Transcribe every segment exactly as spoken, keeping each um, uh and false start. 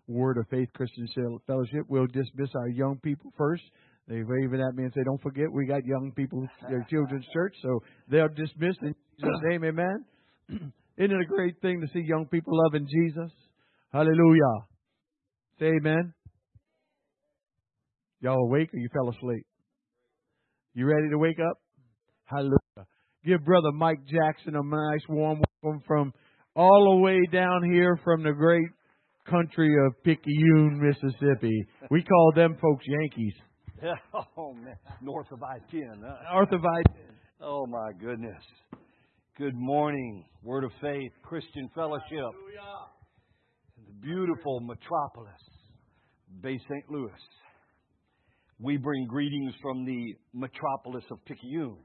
Word of Faith Christian Fellowship. We'll dismiss our young people first. They wave at me and say, don't forget, we got young people, their children's church, so they're dismissed in Jesus' name, amen. Isn't it a great thing to see young people loving Jesus? Hallelujah. Say amen. Y'all awake or you fell asleep? You ready to wake up? Hallelujah. Give Brother Mike Jackson a nice warm welcome from all the way down here from the great country of Picayune, Mississippi. We call them folks Yankees. Oh, man. North of I ten. Huh? North of I ten. Oh, my goodness. Good morning, Word of Faith Christian Fellowship. Hallelujah. The beautiful metropolis, Bay Saint Louis. We bring greetings from the metropolis of Picayune.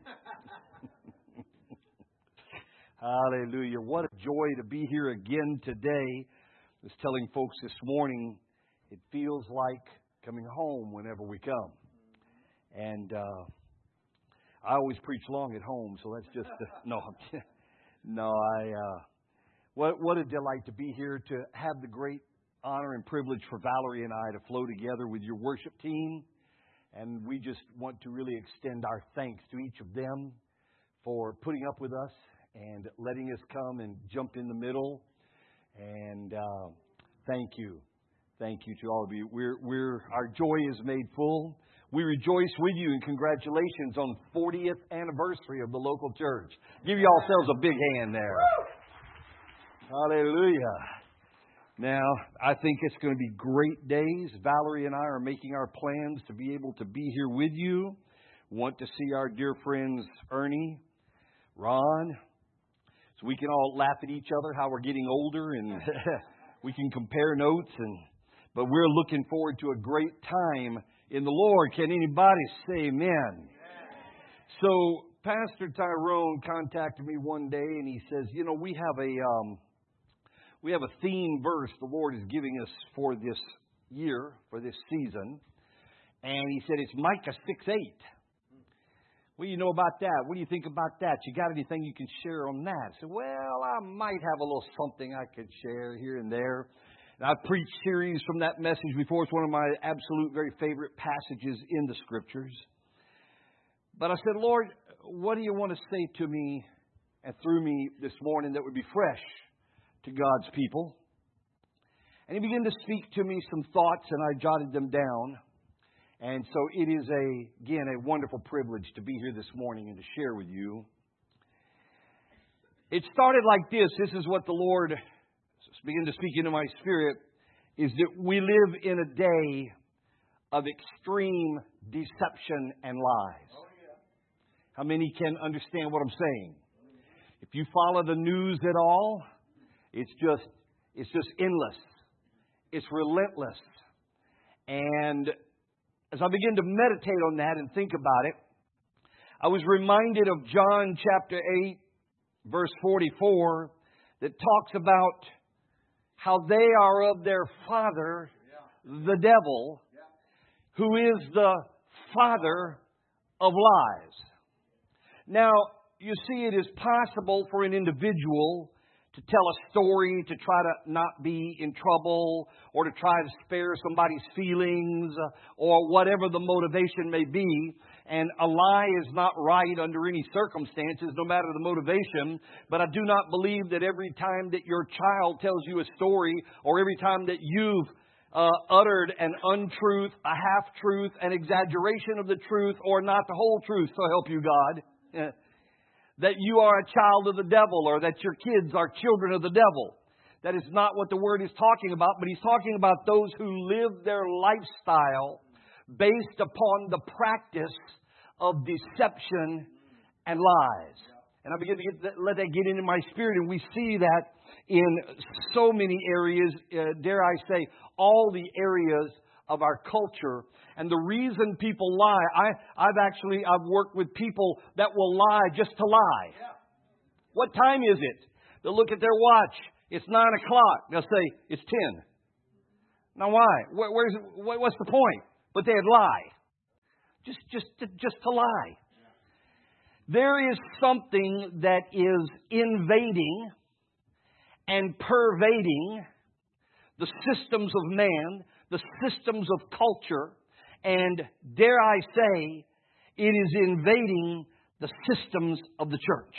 Hallelujah. What a joy to be here again today. I was telling folks this morning, it feels like coming home whenever we come. And uh, I always preach long at home, so that's just, uh, no, no, I, uh, what, what a delight to be here, to have the great honor and privilege for Valerie and I to flow together with your worship team. And we just want to really extend our thanks to each of them for putting up with us and letting us come and jump in the middle. And uh, thank you. Thank you to all of you. We're, we're, our joy is made full. We rejoice with you, and congratulations on fortieth anniversary of the local church. Give yourselves a big hand there. Hallelujah. Now, I think it's going to be great days. Valerie and I are making our plans to be able to be here with you. Want to see our dear friends Ernie, Ron, so we can all laugh at each other how we're getting older, and we can compare notes. And but we're looking forward to a great time in the Lord. Can anybody say amen? Amen. So Pastor Tyrone contacted me one day, and he says, you know, we have a um, we have a theme verse the Lord is giving us for this year, for this season. And he said it's Micah six eight. What do you know about that? What do you think about that? You got anything you can share on that? I said, well, I might have a little something I could share here and there. And I've preached series from that message before. It's one of my absolute very favorite passages in the Scriptures. But I said, Lord, what do you want to say to me and through me this morning that would be fresh to God's people? And He began to speak to me some thoughts, and I jotted them down. And so it is, a again, a wonderful privilege to be here this morning and to share with you. It started like this. This is what the Lord began to speak into my spirit, is that we live in a day of extreme deception and lies. Oh, yeah. How many can understand what I'm saying? If you follow the news at all, it's just it's just endless. It's relentless. And as I begin to meditate on that and think about it, I was reminded of John chapter eight, verse forty-four, that talks about how they are of their father, the devil, who is the father of lies. Now, you see, it is possible for an individual to tell a story to try to not be in trouble, or to try to spare somebody's feelings, or whatever the motivation may be. And a lie is not right under any circumstances, no matter the motivation. But I do not believe that every time that your child tells you a story, or every time that you've uh, uttered an untruth, a half-truth, an exaggeration of the truth, or not the whole truth, so help you God, that you are a child of the devil, or that your kids are children of the devil. That is not what the Word is talking about, but He's talking about those who live their lifestyle based upon the practice of deception and lies. And I begin to get that, let that get into my spirit, and we see that in so many areas, uh, dare I say, all the areas of our culture. And the reason people lie, I, I've actually, I've worked with people that will lie just to lie. Yeah. What time is it? They'll look at their watch. It's nine o'clock. They'll say, it's ten. Now why? Where, where's, what, what's the point? But they'd lie. Just, just, just to lie. There is something that is invading and pervading the systems of man, the systems of culture, and dare I say, it is invading the systems of the church.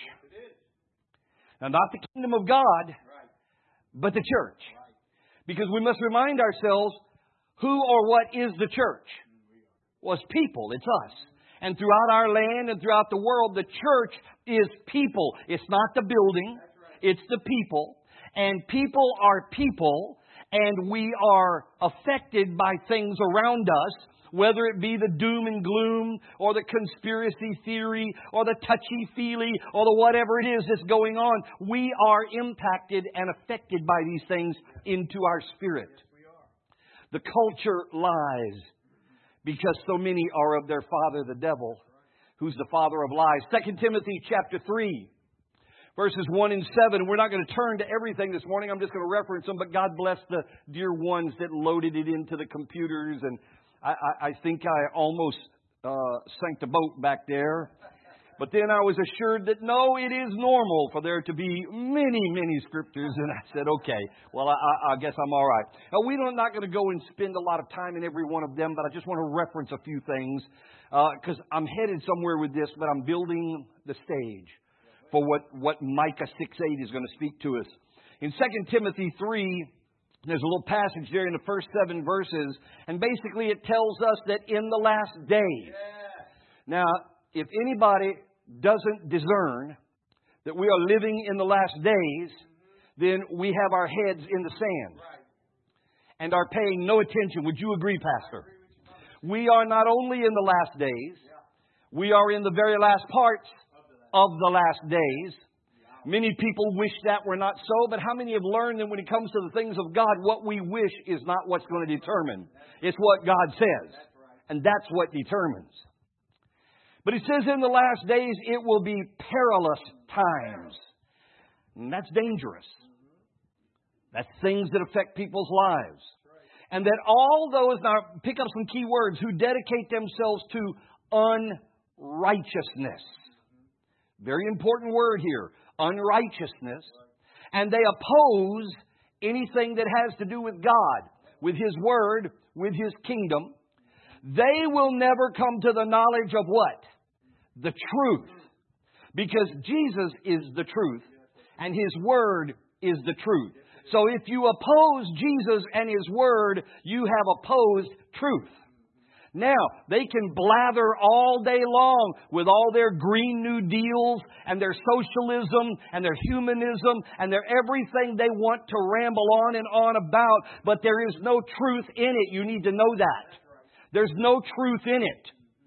Now, not the kingdom of God, but the church. Because we must remind ourselves, who or what is the church? Well, it's people. It's us. And throughout our land and throughout the world, the church is people. It's not the building. It's the people. And people are people. And we are affected by things around us, whether it be the doom and gloom or the conspiracy theory or the touchy-feely or the whatever it is that's going on. We are impacted and affected by these things into our spirit. The culture lies because so many are of their father, the devil, who's the father of lies. Second Timothy chapter three, verses one and seven. We're not going to turn to everything this morning. I'm just going to reference them. But God bless the dear ones that loaded it into the computers. And I, I, I think I almost uh, sank the boat back there. But then I was assured that no, it is normal for there to be many, many scriptures. And I said, okay, well, I, I guess I'm all right. Now, we're not going to go and spend a lot of time in every one of them, but I just want to reference a few things because uh, I'm headed somewhere with this, but I'm building the stage for what, what Micah six eight is going to speak to us. In Second Timothy three, there's a little passage there in the first seven verses, and basically it tells us that in the last days. Now, if anybody doesn't discern that we are living in the last days, then we have our heads in the sand and are paying no attention. Would you agree, Pastor? We are not only in the last days, we are in the very last parts of the last days. Many people wish that were not so, but how many have learned that when it comes to the things of God, what we wish is not what's going to determine. It's what God says. And that's what determines. But it says in the last days it will be perilous times. And that's dangerous. That's things that affect people's lives. And that all those, now pick up some key words, who dedicate themselves to unrighteousness. Very important word here. Unrighteousness. And they oppose anything that has to do with God, with His Word, with His kingdom. They will never come to the knowledge of what? The truth. Because Jesus is the truth and His Word is the truth. So if you oppose Jesus and His Word, you have opposed truth. Now, they can blather all day long with all their Green New Deals and their socialism and their humanism and their everything they want to ramble on and on about, but there is no truth in it. You need to know that. There's no truth in it.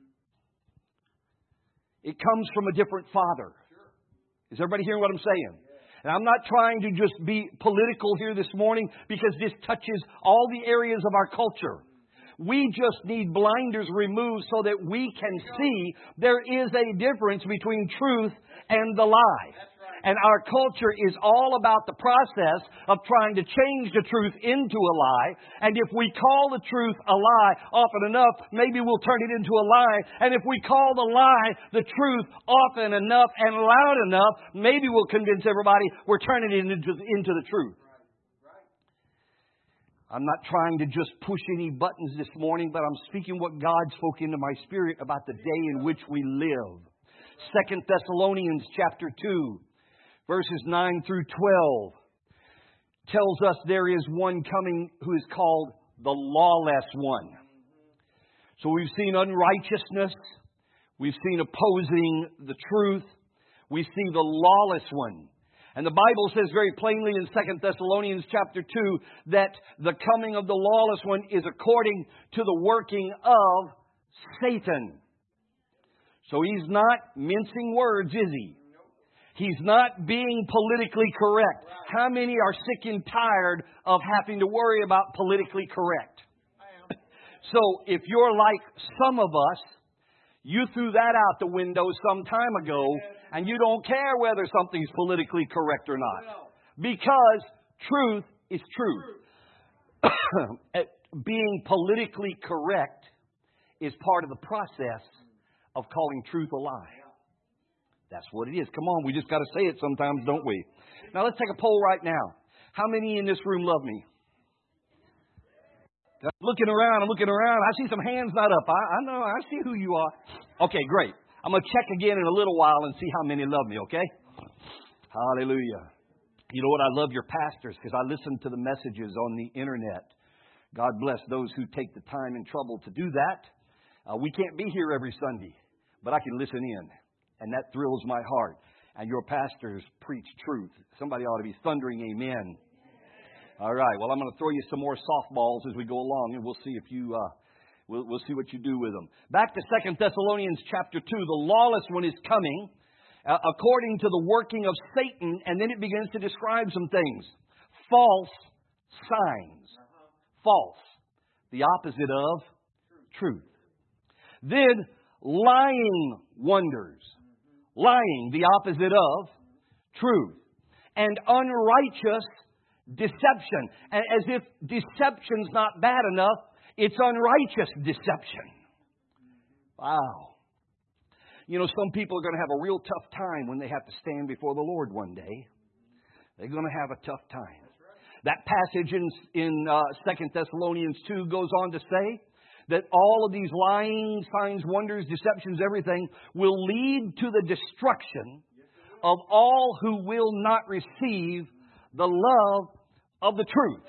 It comes from a different Father. Is everybody hearing what I'm saying? And I'm not trying to just be political here this morning because this touches all the areas of our culture. We just need blinders removed so that we can see there is a difference between truth and the lie. And our culture is all about the process of trying to change the truth into a lie. And if we call the truth a lie often enough, maybe we'll turn it into a lie. And if we call the lie the truth often enough and loud enough, maybe we'll convince everybody we're turning it into, into the truth. I'm not trying to just push any buttons this morning, but I'm speaking what God spoke into my spirit about the day in which we live. Second Thessalonians chapter two, verses nine through twelve, tells us there is one coming who is called the lawless one. So we've seen unrighteousness. We've seen opposing the truth. We see the lawless one. And the Bible says very plainly in Second Thessalonians chapter two that the coming of the lawless one is according to the working of Satan. So he's not mincing words, is he? He's not being politically correct. How many are sick and tired of having to worry about politically correct? So if you're like some of us, you threw that out the window some time ago, and you don't care whether something's politically correct or not. Because truth is truth. Being politically correct is part of the process of calling truth a lie. That's what it is. Come on, we just got to say it sometimes, don't we? Now let's take a poll right now. How many in this room love me? I'm looking around, I'm looking around. I see some hands not up. I, I know, I see who you are. Okay, great. I'm going to check again in a little while and see how many love me, okay? Hallelujah. You know what? I love your pastors because I listen to the messages on the internet. God bless those who take the time and trouble to do that. Uh, we can't be here every Sunday, but I can listen in, and that thrills my heart. And your pastors preach truth. Somebody ought to be thundering amen. All right. Well, I'm going to throw you some more softballs as we go along, and we'll see if you, uh, we'll, we'll see what you do with them. Back to Second Thessalonians chapter two. The lawless one is coming, uh, according to the working of Satan, and then it begins to describe some things. False signs. False. The opposite of truth. Then lying wonders. Lying, the opposite of truth. And unrighteous deception. And as if deception's not bad enough, it's unrighteous deception. Wow. You know, some people are going to have a real tough time when they have to stand before the Lord one day. They're going to have a tough time. That passage in, in uh, Second Thessalonians two goes on to say that all of these lying, signs, wonders, deceptions, everything will lead to the destruction of all who will not receive the love of the truth.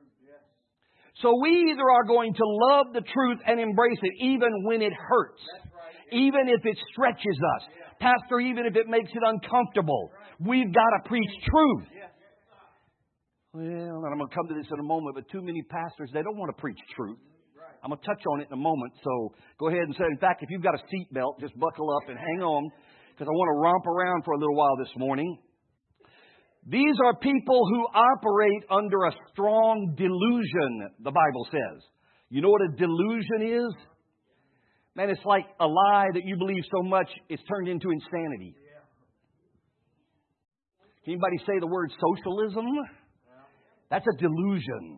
So we either are going to love the truth and embrace it even when it hurts, even if it stretches us. Pastor, even if it makes it uncomfortable, we've got to preach truth. Well, and I'm going to come to this in a moment, but too many pastors, they don't want to preach truth. I'm going to touch on it in a moment, so go ahead and say, in fact, if you've got a seatbelt, just buckle up and hang on, because I want to romp around for a little while this morning. These are people who operate under a strong delusion, the Bible says. You know what a delusion is? Man, it's like a lie that you believe so much, it's turned into insanity. Can anybody say the word socialism? That's a delusion.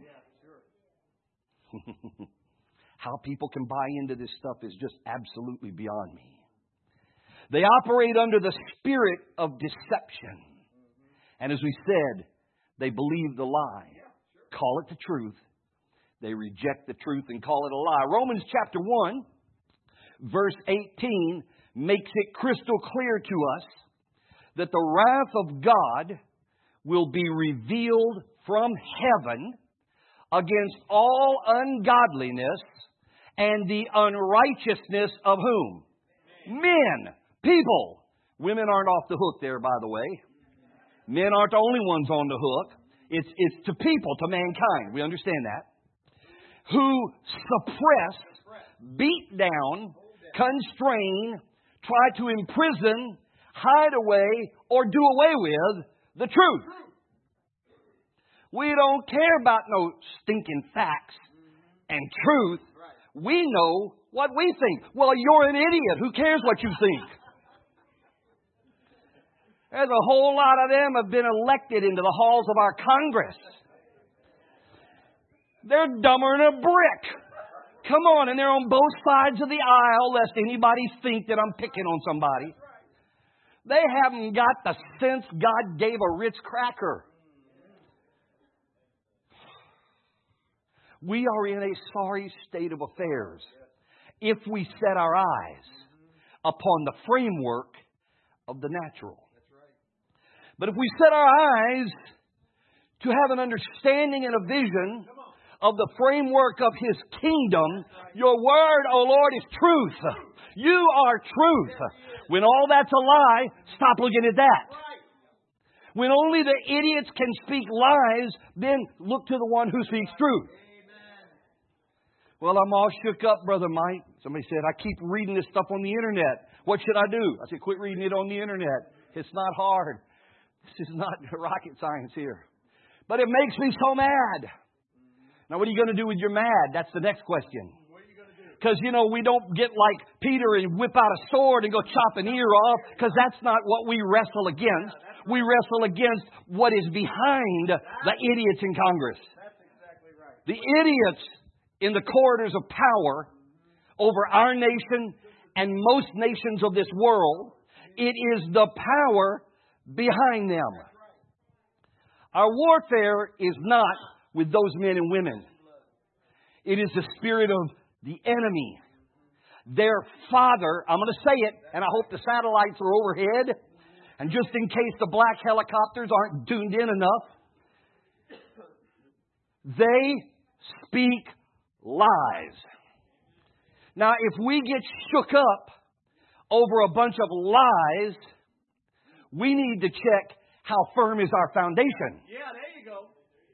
How people can buy into this stuff is just absolutely beyond me. They operate under the spirit of deception. And as we said, they believe the lie. Call it the truth. They reject the truth and call it a lie. Romans chapter one, verse eighteen, makes it crystal clear to us that the wrath of God will be revealed from heaven against all ungodliness and the unrighteousness of whom? Men. People. Women aren't off the hook there, by the way. Men aren't the only ones on the hook. It's, it's to people, to mankind. We understand that. Who suppress, beat down, constrain, try to imprison, hide away, or do away with the truth. We don't care about no stinking facts and truth. We know what we think. Well, you're an idiot. Who cares what you think? There's a whole lot of them have been elected into the halls of our Congress. They're dumber than a brick. Come on, and they're on both sides of the aisle, lest anybody think that I'm picking on somebody. They haven't got the sense God gave a Ritz cracker. We are in a sorry state of affairs if we set our eyes upon the framework of the natural. But if we set our eyes to have an understanding and a vision of the framework of His kingdom, your word, O Lord, is truth. You are truth. When all that's a lie, stop looking at that. When only the idiots can speak lies, then look to the one who speaks truth. Well, I'm all shook up, Brother Mike. Somebody said, I keep reading this stuff on the internet. What should I do? I said, quit reading it on the internet. It's not hard. This is not rocket science here. But it makes me so mad. Now, what are you going to do with your mad? That's the next question. Because, you know, we don't get like Peter and whip out a sword and go chop an ear off, because that's not what we wrestle against. We wrestle against what is behind the idiots in Congress. The idiots in the corridors of power over our nation and most nations of this world. It is the power behind them. Our warfare is not with those men and women. It is the spirit of the enemy. Their father, I'm going to say it, and I hope the satellites are overhead, and just in case the black helicopters aren't tuned in enough, they speak lies. Now, if we get shook up over a bunch of lies, we need to check how firm is our foundation. Yeah, there you go.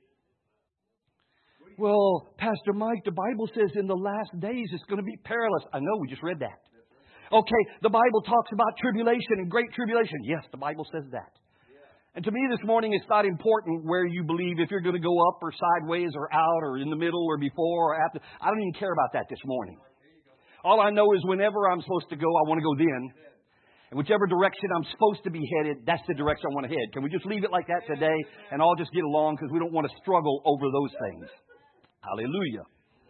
Well, Pastor Mike, the Bible says in the last days it's going to be perilous. I know, we just read that. Okay, the Bible talks about tribulation and great tribulation. Yes, the Bible says that. And to me this morning, it's not important where you believe, if you're going to go up or sideways or out or in the middle or before or after. I don't even care about that this morning. All I know is whenever I'm supposed to go, I want to go then. And whichever direction I'm supposed to be headed, that's the direction I want to head. Can we just leave it like that today and all just get along, because we don't want to struggle over those things. Hallelujah.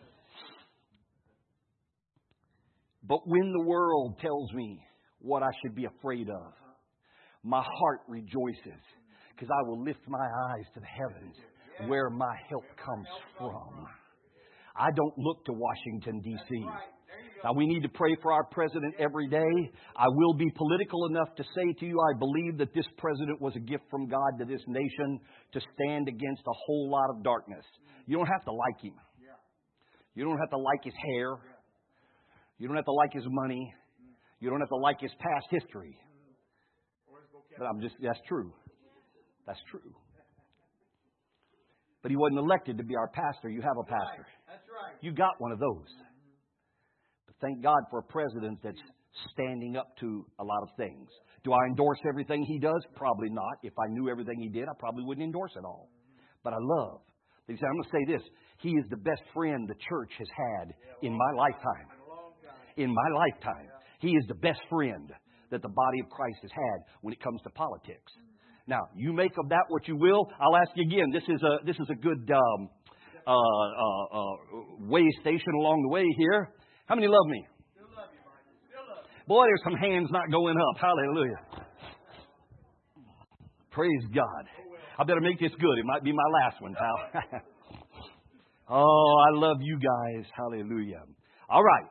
But when the world tells me what I should be afraid of, my heart rejoices, because I will lift my eyes to the heavens where my help comes from. I don't look to Washington, D C Now, we need to pray for our president every day. I will be political enough to say to you, I believe that this president was a gift from God to this nation to stand against a whole lot of darkness. You don't have to like him. You don't have to like his hair. You don't have to like his money. You don't have to like his past history. But I'm just, that's true. That's true. But he wasn't elected to be our pastor. You have a pastor. That's right. You got one of those. But thank God for a president that's standing up to a lot of things. Do I endorse everything he does? Probably not. If I knew everything he did, I probably wouldn't endorse it all. But I love. He said, I'm going to say this. He is the best friend the church has had in my lifetime. In my lifetime. He is the best friend that the body of Christ has had when it comes to politics. Now, you make of that what you will. I'll ask you again. This is a this is a good um, uh, uh, uh, way station along the way here. How many love me? Boy, there's some hands not going up. Hallelujah. Praise God. I better make this good. It might be my last one, pal. Oh, I love you guys. Hallelujah. All right.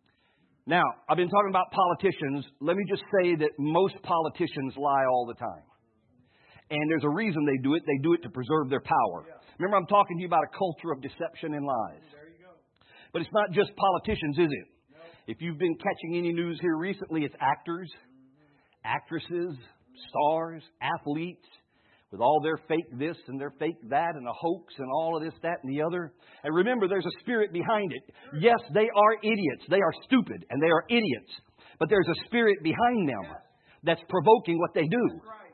Now, I've been talking about politicians. Let me just say that most politicians lie all the time. And there's a reason they do it. They do it to preserve their power. Remember, I'm talking to you about a culture of deception and lies. But it's not just politicians, is it? If you've been catching any news here recently, it's actors, actresses, stars, athletes, with all their fake this and their fake that and a hoax and all of this, that, and the other. And remember, there's a spirit behind it. Yes, they are idiots. They are stupid and they are idiots. But there's a spirit behind them that's provoking what they do.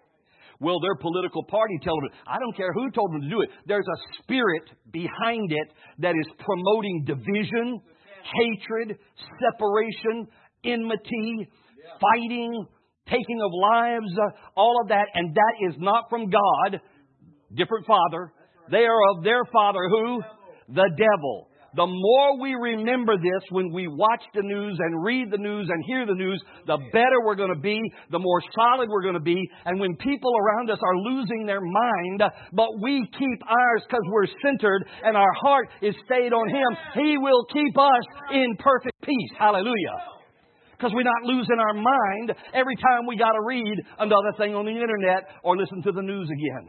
Well, their political party tells them, I don't care who told them to do it. There's a spirit behind it that is promoting division, hatred, separation, enmity, fighting, taking of lives, uh, all of that. And that is not from God. Different father. They are of their father who? The devil. The more we remember this when we watch the news and read the news and hear the news, the better we're going to be, the more solid we're going to be. And when people around us are losing their mind, but we keep ours because we're centered and our heart is stayed on Him, He will keep us in perfect peace. Hallelujah. Because we're not losing our mind every time we got to read another thing on the internet or listen to the news again.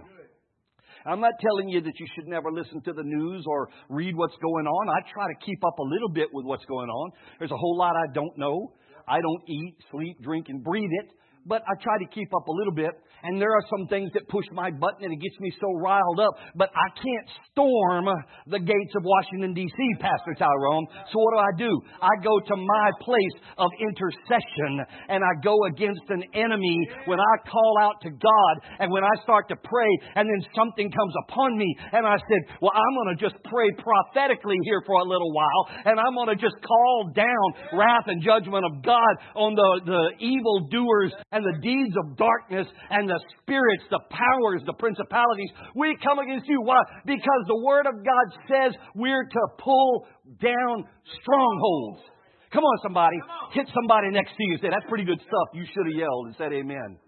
I'm not telling you that you should never listen to the news or read what's going on. I try to keep up a little bit with what's going on. There's a whole lot I don't know. I don't eat, sleep, drink, and breathe it. But I try to keep up a little bit. And there are some things that push my button and it gets me so riled up. But I can't storm the gates of Washington, D C, Pastor Tyrone. So what do I do? I go to my place of intercession and I go against an enemy when I call out to God and when I start to pray and then something comes upon me and I said, well, I'm going to just pray prophetically here for a little while and I'm going to just call down wrath and judgment of God on the, the evil doers and the deeds of darkness and the spirits, the powers, the principalities. We come against you. Why? Because the Word of God says we're to pull down strongholds. Come on, somebody. Come on. Hit somebody next to you and say, that's pretty good stuff. You should have yelled and said amen.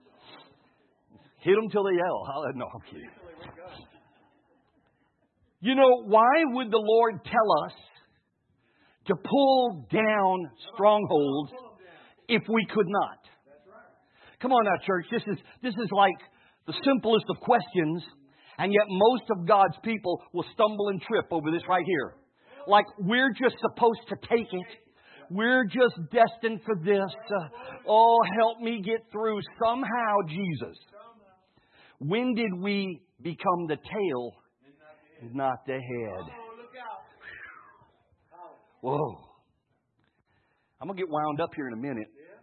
Hit them till they yell. No, I'm kidding. You know, why would the Lord tell us to pull down strongholds if we could not. Come on now, church. This is, this is like the simplest of questions, and yet most of God's people will stumble and trip over this right here. Like we're just supposed to take it. We're just destined for this. Uh, oh, help me get through somehow, Jesus. When did we become the tail, not the head? Whoa. I'm going to get wound up here in a minute.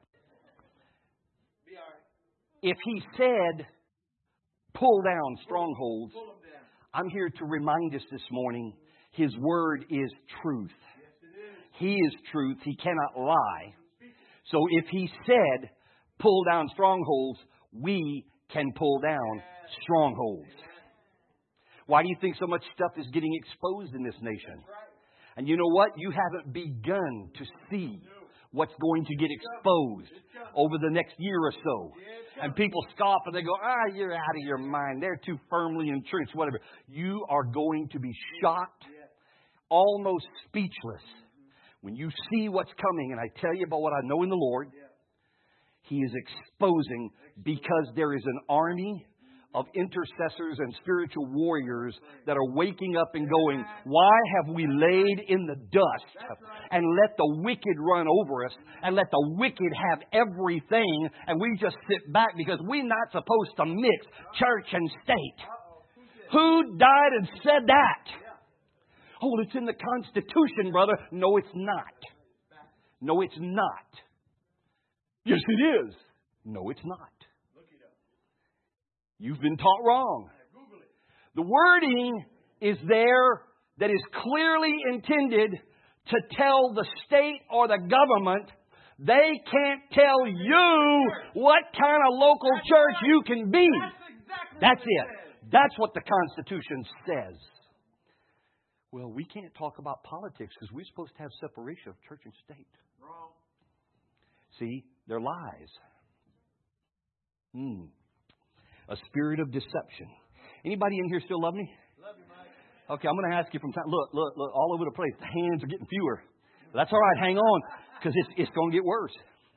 If He said, pull down strongholds, I'm here to remind us this morning, His Word is truth. He is truth. He cannot lie. So if He said, pull down strongholds, we can pull down strongholds. Why do you think so much stuff is getting exposed in this nation? And you know what? You haven't begun to see what's going to get exposed over the next year or so. And people scoff and they go, ah, you're out of your mind. They're too firmly entrenched, whatever. You are going to be shocked, almost speechless, when you see what's coming. And I tell you about what I know in the Lord. He is exposing, because there is an army of intercessors and spiritual warriors that are waking up and going, why have we laid in the dust and let the wicked run over us and let the wicked have everything, and we just sit back because we're not supposed to mix church and state? Who died and said that? Oh, it's in the Constitution, brother. No, it's not. No, it's not. Yes, it is. No, it's not. You've been taught wrong. The wording is there that is clearly intended to tell the state or the government they can't tell you what kind of local church you can be. That's it. That's what the Constitution says. Well, we can't talk about politics because we're supposed to have separation of church and state. Wrong. See, they're lies. Hmm. A spirit of deception. Anybody in here still love me? Love you, Mike. Okay, I'm going to ask you from time. Look, look, look, all over the place. The hands are getting fewer. That's all right. Hang on, because it's it's going to get worse.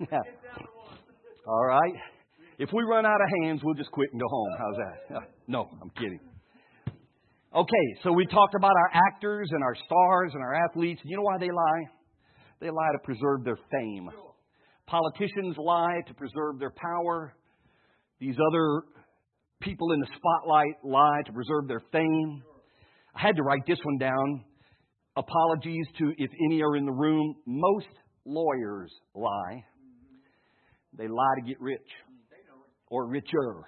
All right. If we run out of hands, we'll just quit and go home. How's that? No, I'm kidding. Okay, so we talked about our actors and our stars and our athletes. You know why they lie? They lie to preserve their fame. Politicians lie to preserve their power. These other people in the spotlight lie to preserve their fame. I had to write this one down. Apologies to if any are in the room. Most lawyers lie. They lie to get rich or richer.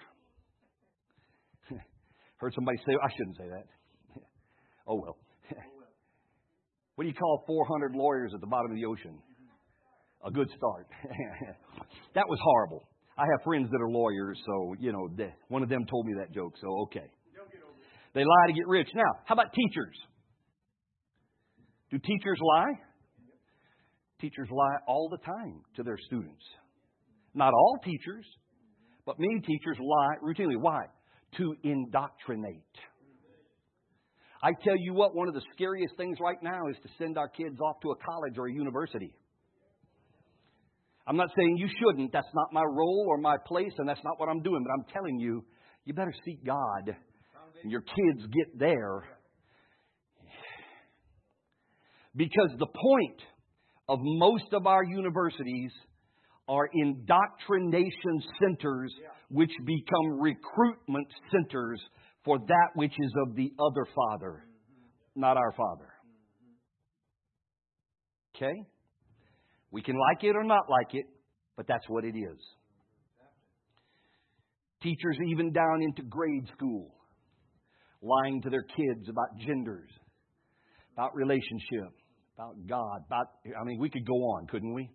Heard somebody say, I shouldn't say that. Oh, well. What do you call four hundred lawyers at the bottom of the ocean? A good start. That was horrible. I have friends that are lawyers, so, you know, they, one of them told me that joke, so okay. They lie to get rich. Now, how about teachers? Do teachers lie? Teachers lie all the time to their students. Not all teachers, but many teachers lie routinely. Why? To indoctrinate. I tell you what, one of the scariest things right now is to send our kids off to a college or a university. I'm not saying you shouldn't. That's not my role or my place, and that's not what I'm doing. But I'm telling you, you better seek God and your kids get there. Because the point of most of our universities are indoctrination centers which become recruitment centers for that which is of the other Father, not our Father. Okay? We can like it or not like it, but that's what it is. Teachers even down into grade school, lying to their kids about genders, about relationship, about God, about, I mean, we could go on, couldn't we?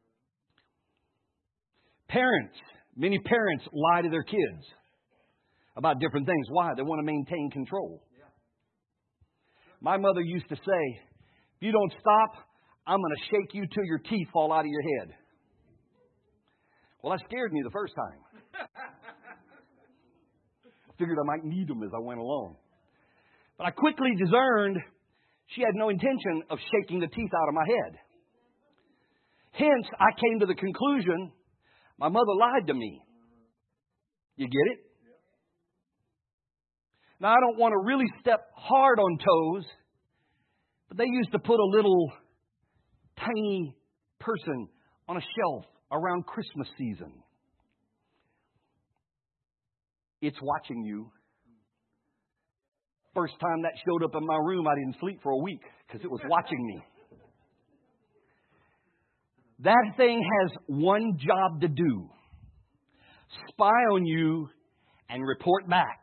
Parents, many parents lie to their kids about different things. Why? They want to maintain control. My mother used to say, if you don't stop, I'm going to shake you till your teeth fall out of your head. Well, that scared me the first time. I figured I might need them as I went along. But I quickly discerned She had no intention of shaking the teeth out of my head. Hence, I came to the conclusion, my mother lied to me. You get it? Now, I don't want to really step hard on toes, but they used to put a little tiny person on a shelf around Christmas season. It's watching you. First time that showed up in my room, I didn't sleep for a week because it was watching me. That thing has one job to do. Spy on you and report back.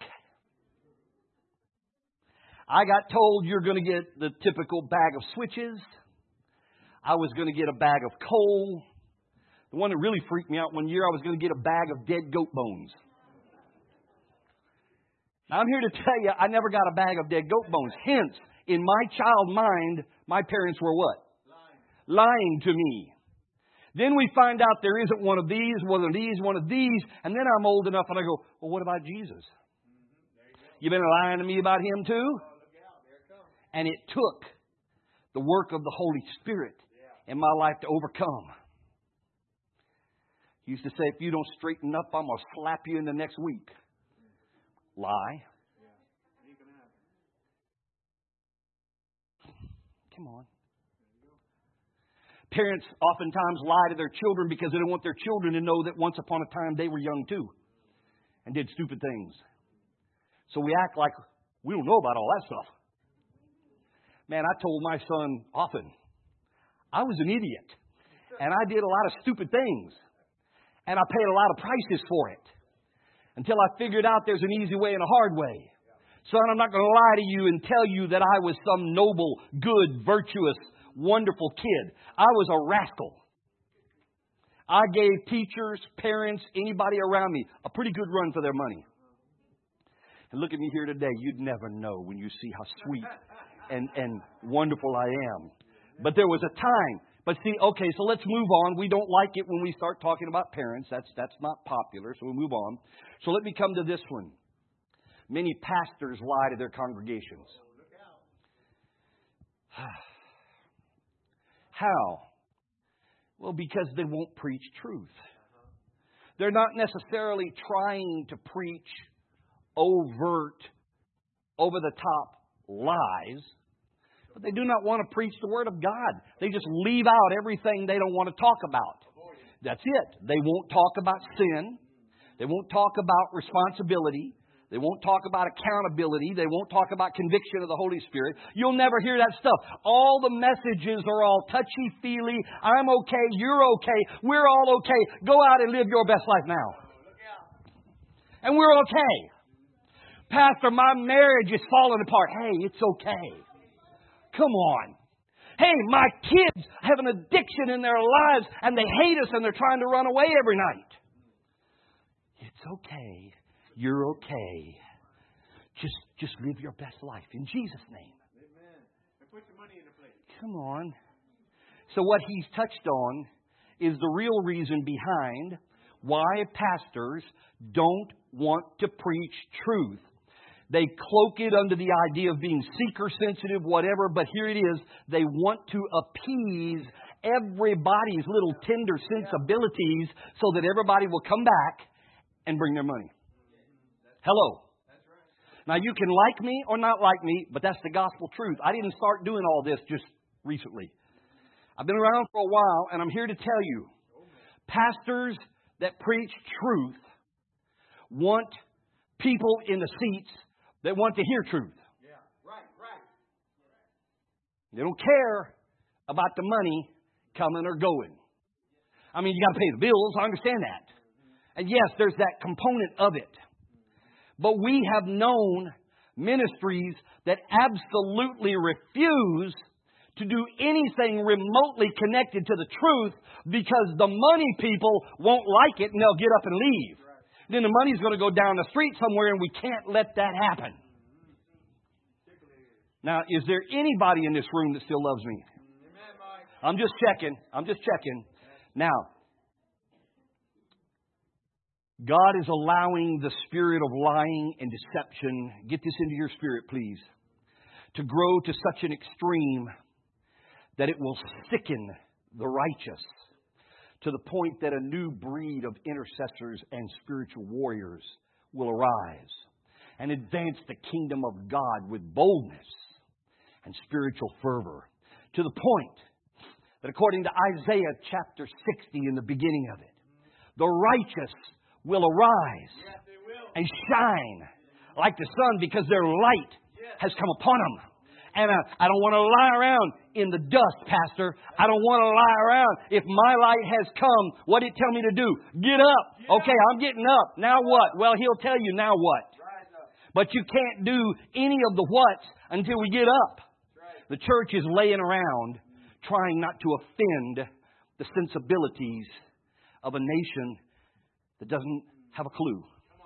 I got told you're going to get the typical bag of switches. I was going to get a bag of coal. The one that really freaked me out one year, I was going to get a bag of dead goat bones. Now, I'm here to tell you, I never got a bag of dead goat bones. Hence, in my child mind, my parents were what? Lying. Lying to me. Then we find out there isn't one of these, one of these, one of these, and then I'm old enough and I go, well, what about Jesus? You been lying to me about Him too? And it took the work of the Holy Spirit in my life to overcome. He used to say, if you don't straighten up, I'm going to slap you in the next week. Lie. Come on. Parents oftentimes lie to their children because they don't want their children to know that once upon a time they were young too and did stupid things. So we act like we don't know about all that stuff. Man, I told my son often, I was an idiot and I did a lot of stupid things and I paid a lot of prices for it until I figured out there's an easy way and a hard way. Son, I'm not going to lie to you and tell you that I was some noble, good, virtuous, wonderful kid. I was a rascal. I gave teachers, parents, anybody around me a pretty good run for their money. And look at me here today. You'd never know when you see how sweet and, and wonderful I am. But there was a time. But see, okay, so let's move on. We don't like it when we start talking about parents. That's, that's not popular, so we'll move on. So let me come to this one. Many pastors lie to their congregations. How? Well, because they won't preach truth. They're not necessarily trying to preach overt, over-the-top lies, but they do not want to preach the Word of God. They just leave out everything they don't want to talk about. That's it. They won't talk about sin. They won't talk about responsibility. They won't talk about accountability. They won't talk about conviction of the Holy Spirit. You'll never hear that stuff. All the messages are all touchy-feely. I'm okay. You're okay. We're all okay. Go out and live your best life now. And we're okay. Pastor, my marriage is falling apart. Hey, it's okay. Come on. Hey, my kids have an addiction in their lives and they hate us and they're trying to run away every night. It's okay. You're okay. Just just live your best life in Jesus' name. Amen. And put your money in the plate. Come on. So what he's touched on is the real reason behind why pastors don't want to preach truth. They cloak it under the idea of being seeker-sensitive, whatever, but here it is. They want to appease everybody's little tender sensibilities so that everybody will come back and bring their money. Hello. Now, you can like me or not like me, but that's the gospel truth. I didn't start doing all this just recently. I've been around for a while, and I'm here to tell you, pastors that preach truth want people in the seats that want to hear truth. Yeah, right, right. They don't care about the money coming or going. I mean, you got to pay the bills. I understand that. And yes, there's that component of it. But we have known ministries that absolutely refuse to do anything remotely connected to the truth because the money people won't like it and they'll get up and leave. Then the money's going to go down the street somewhere and we can't let that happen. Now, is there anybody in this room that still loves me? I'm just checking. I'm just checking. Now, God is allowing the spirit of lying and deception, get this into your spirit, please, to grow to such an extreme that it will sicken the righteous to the point that a new breed of intercessors and spiritual warriors will arise and advance the kingdom of God with boldness and spiritual fervor, to the point that according to Isaiah chapter sixty in the beginning of it, the righteous will arise and shine like the sun because their light has come upon them. And uh, I don't want to lie around in the dust, Pastor. I don't want to lie around. If my light has come, what did it tell me to do? Get up. Okay, I'm getting up. Now what? Well, He'll tell you now what. But you can't do any of the whats until we get up. The church is laying around trying not to offend the sensibilities of a nation that doesn't have a clue.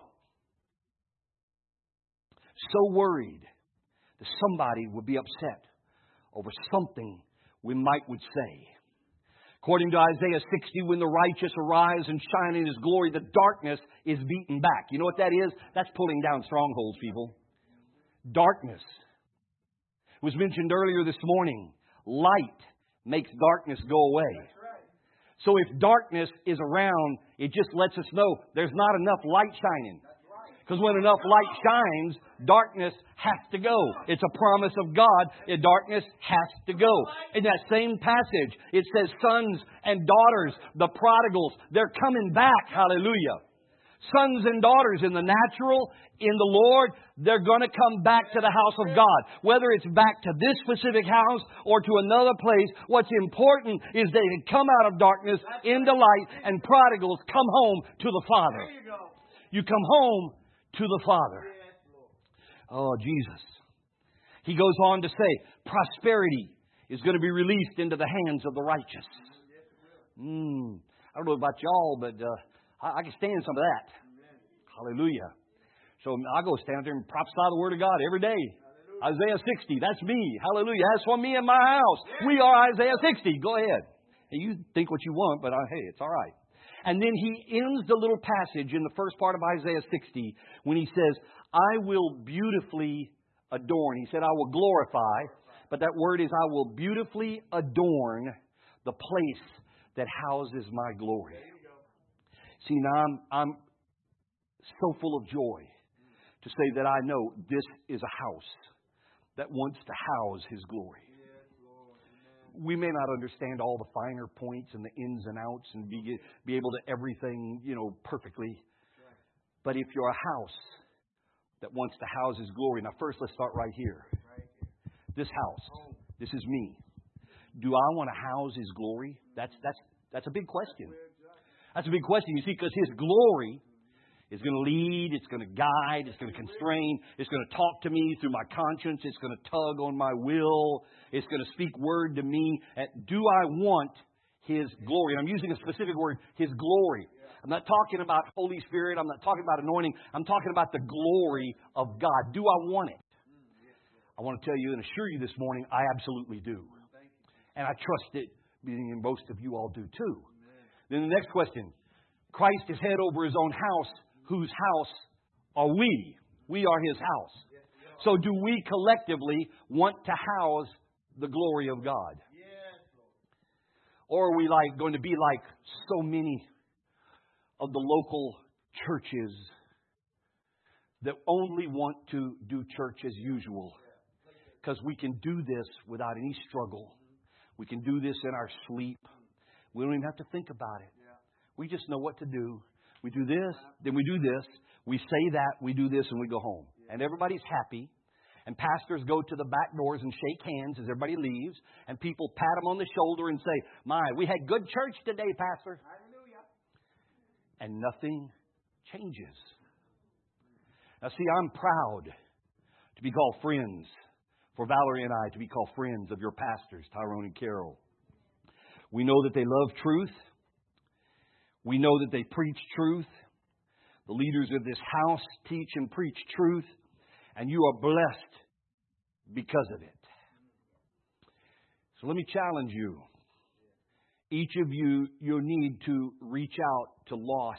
So worried that somebody would be upset over something we might would say. According to Isaiah sixty, when the righteous arise and shine in His glory, the darkness is beaten back. You know what that is? That's pulling down strongholds, people. Darkness. It was mentioned earlier this morning. Light makes darkness go away. So if darkness is around, it just lets us know there's not enough light shining. Because when enough light shines, darkness has to go. It's a promise of God that darkness has to go. In that same passage, it says sons and daughters, the prodigals, they're coming back. Hallelujah. Sons and daughters in the natural, in the Lord, they're going to come back to the house of God. Whether it's back to this specific house or to another place, what's important is they can come out of darkness into light, and prodigals come home to the Father. You come home to the Father. Oh, Jesus. He goes on to say, prosperity is going to be released into the hands of the righteous. Mm, I don't know about y'all, but uh, I, I can stand some of that. Hallelujah. So I go stand there and prophesy the Word of God every day. Isaiah sixty, that's me. Hallelujah. That's for me and my house. We are Isaiah sixty. Go ahead. Hey, you think what you want, but uh, hey, it's all right. And then he ends the little passage in the first part of Isaiah sixty when he says, I will beautifully adorn. He said, I will glorify. But that word is, I will beautifully adorn the place that houses my glory. See, now I'm, I'm so full of joy to say that I know this is a house that wants to house His glory. We may not understand all the finer points and the ins and outs and be, be able to everything, you know, perfectly. But if you're a house that wants to house His glory. Now, first, let's start right here. This house, this is me. Do I want to house His glory? That's that's that's a big question. That's a big question, you see, because His glory is going to lead, it's going to guide, it's going to constrain, it's going to talk to me through my conscience, it's going to tug on my will, it's going to speak word to me. Do I want His glory? And I'm using a specific word, His glory. I'm not talking about Holy Spirit, I'm not talking about anointing, I'm talking about the glory of God. Do I want it? I want to tell you and assure you this morning, I absolutely do. And I trust it, meaning most of you all do too. Then the next question, Christ is head over His own house. Whose house are we? We are His house. So do we collectively want to house the glory of God? Or are we like going to be like so many of the local churches that only want to do church as usual? Because we can do this without any struggle. We can do this in our sleep. We don't even have to think about it. We just know what to do. We do this, then we do this. We say that, we do this, and we go home. And everybody's happy. And pastors go to the back doors and shake hands as everybody leaves. And people pat them on the shoulder and say, my, we had good church today, Pastor. Hallelujah. And nothing changes. Now, see, I'm proud to be called friends. For Valerie and I to be called friends of your pastors, Tyrone and Carol. We know that they love truth. We know that they preach truth. The leaders of this house teach and preach truth. And you are blessed because of it. So let me challenge you. Each of you, you need to reach out to lost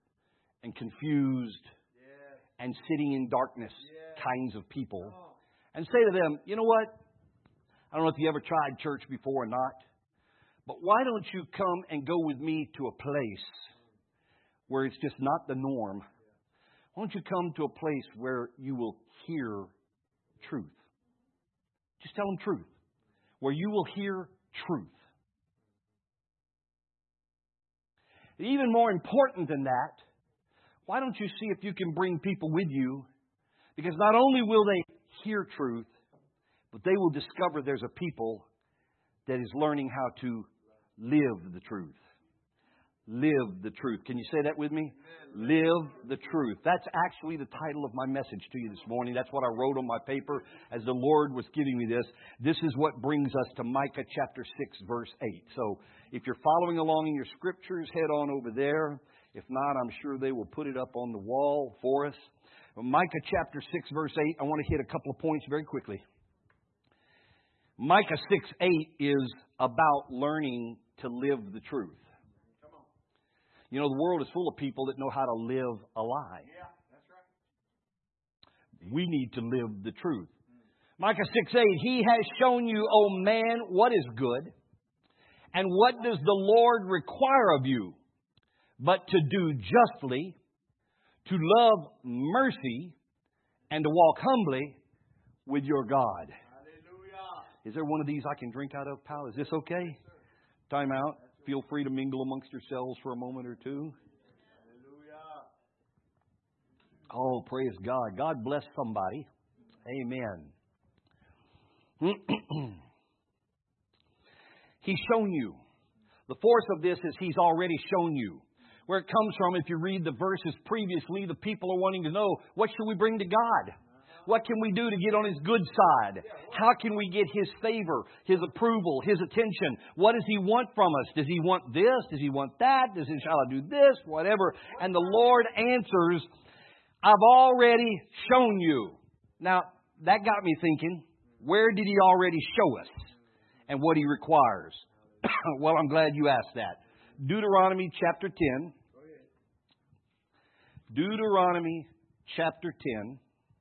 and confused and sitting in darkness kinds of people and say to them, you know what? I don't know if you ever tried church before or not, but why don't you come and go with me to a place where it's just not the norm? Why don't you come to a place where you will hear truth? Just tell them truth. Where you will hear truth. Even more important than that, why don't you see if you can bring people with you? Because not only will they hear truth, but they will discover there's a people that is learning how to live the truth. Live the truth. Can you say that with me? Live the truth. That's actually the title of my message to you this morning. That's what I wrote on my paper as the Lord was giving me this. This is what brings us to Micah chapter six, verse eight. So if you're following along in your scriptures, head on over there. If not, I'm sure they will put it up on the wall for us. Micah chapter six, verse eight. I want to hit a couple of points very quickly. Micah six, eight is about learning to live the truth. You know, the world is full of people that know how to live a lie. Yeah, that's right. We need to live the truth. Micah six eight, He has shown you, O man, what is good, and what does the Lord require of you, but to do justly, to love mercy, and to walk humbly with your God. Hallelujah. Is there one of these I can drink out of, pal? Is this okay? Time out. Feel free to mingle amongst yourselves for a moment or two. Hallelujah. Oh, praise God. God bless somebody. Amen. He's shown you. The force of this is He's already shown you. Where it comes from, if you read the verses previously, the people are wanting to know, what should we bring to God? What can we do to get on His good side? How can we get His favor, His approval, His attention? What does He want from us? Does He want this? Does He want that? Does He, shall I do this? Whatever. And the Lord answers, I've already shown you. Now, that got me thinking, where did He already show us and what He requires? Well, I'm glad you asked that. Deuteronomy chapter ten. Deuteronomy chapter ten.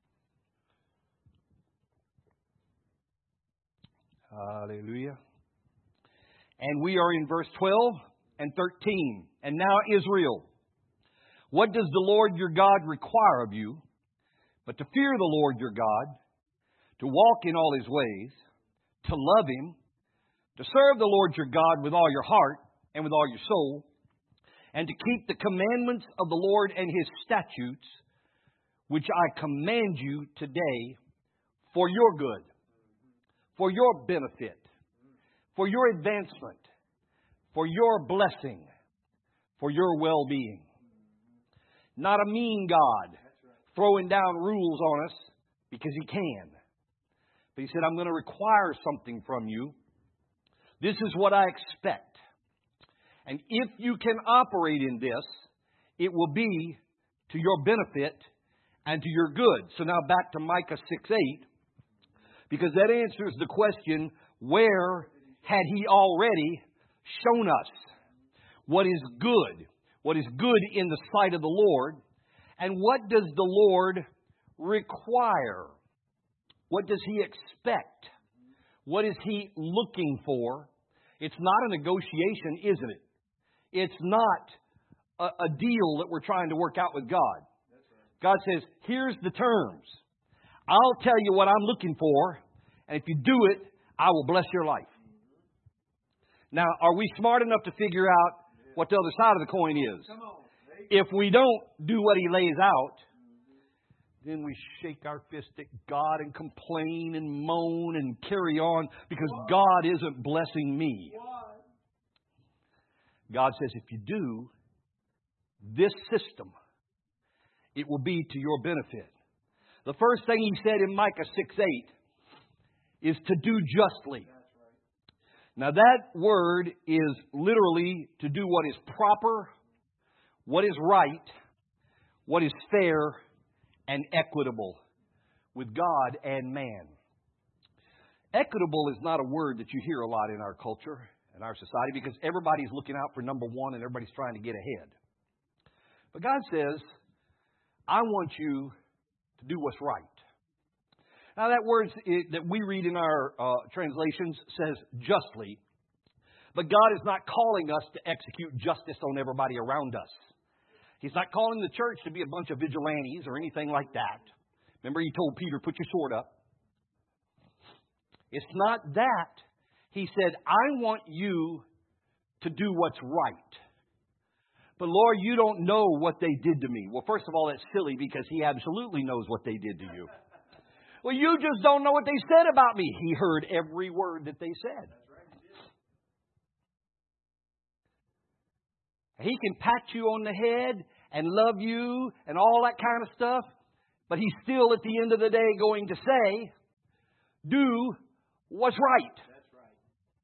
Hallelujah. And we are in verse twelve and thirteen. And now, Israel, what does the Lord your God require of you, but to fear the Lord your God, to walk in all His ways, to love Him, to serve the Lord your God with all your heart and with all your soul, and to keep the commandments of the Lord and His statutes, which I command you today for your good, for your benefit, for your advancement, for your blessing, for your well-being. Not a mean God throwing down rules on us because He can. But He said, I'm going to require something from you. This is what I expect. And if you can operate in this, it will be to your benefit and to your good. So now back to Micah six eight. Because that answers the question, where had He already shown us what is good? What is good in the sight of the Lord? And what does the Lord require? What does He expect? What is He looking for? It's not a negotiation, isn't it? It's not a, a deal that we're trying to work out with God. God says, here's the terms. I'll tell you what I'm looking for, and if you do it, I will bless your life. Now, are we smart enough to figure out what the other side of the coin is? If we don't do what He lays out, then we shake our fist at God and complain and moan and carry on because God isn't blessing me. God says, if you do this system, it will be to your benefit. The first thing He said in Micah six eight is to do justly. Now that word is literally to do what is proper, what is right, what is fair, and equitable with God and man. Equitable is not a word that you hear a lot in our culture and our society because everybody's looking out for number one and everybody's trying to get ahead. But God says, I want you to do what's right. Now that word that we read in our uh, translations says justly. But God is not calling us to execute justice on everybody around us. He's not calling the church to be a bunch of vigilantes or anything like that. Remember, He told Peter, put your sword up. It's not that. He said, I want you to do what's right. But Lord, you don't know what they did to me. Well, first of all, that's silly because He absolutely knows what they did to you. Well, you just don't know what they said about me. He heard every word that they said. He can pat you on the head and love you and all that kind of stuff. But He's still at the end of the day going to say, do what's right. That's right.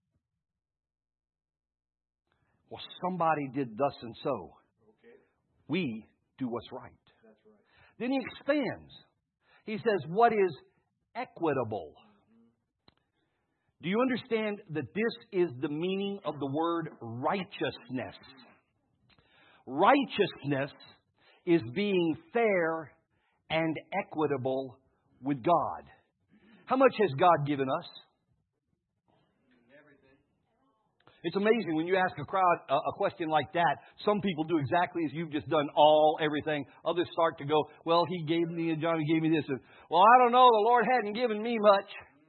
Well, somebody did thus and so. Okay. We do what's right. That's right. Then He expands. He says, what is equitable? Mm-hmm. Do you understand that this is the meaning of the word righteousness? Righteousness is being fair and equitable with God. How much has God given us? Everything. It's amazing when you ask a crowd a, a question like that. Some people do exactly as you've just done, all, everything. Others start to go, well, He gave me, and Johnny gave me this. And, well, I don't know, the Lord hadn't given me much.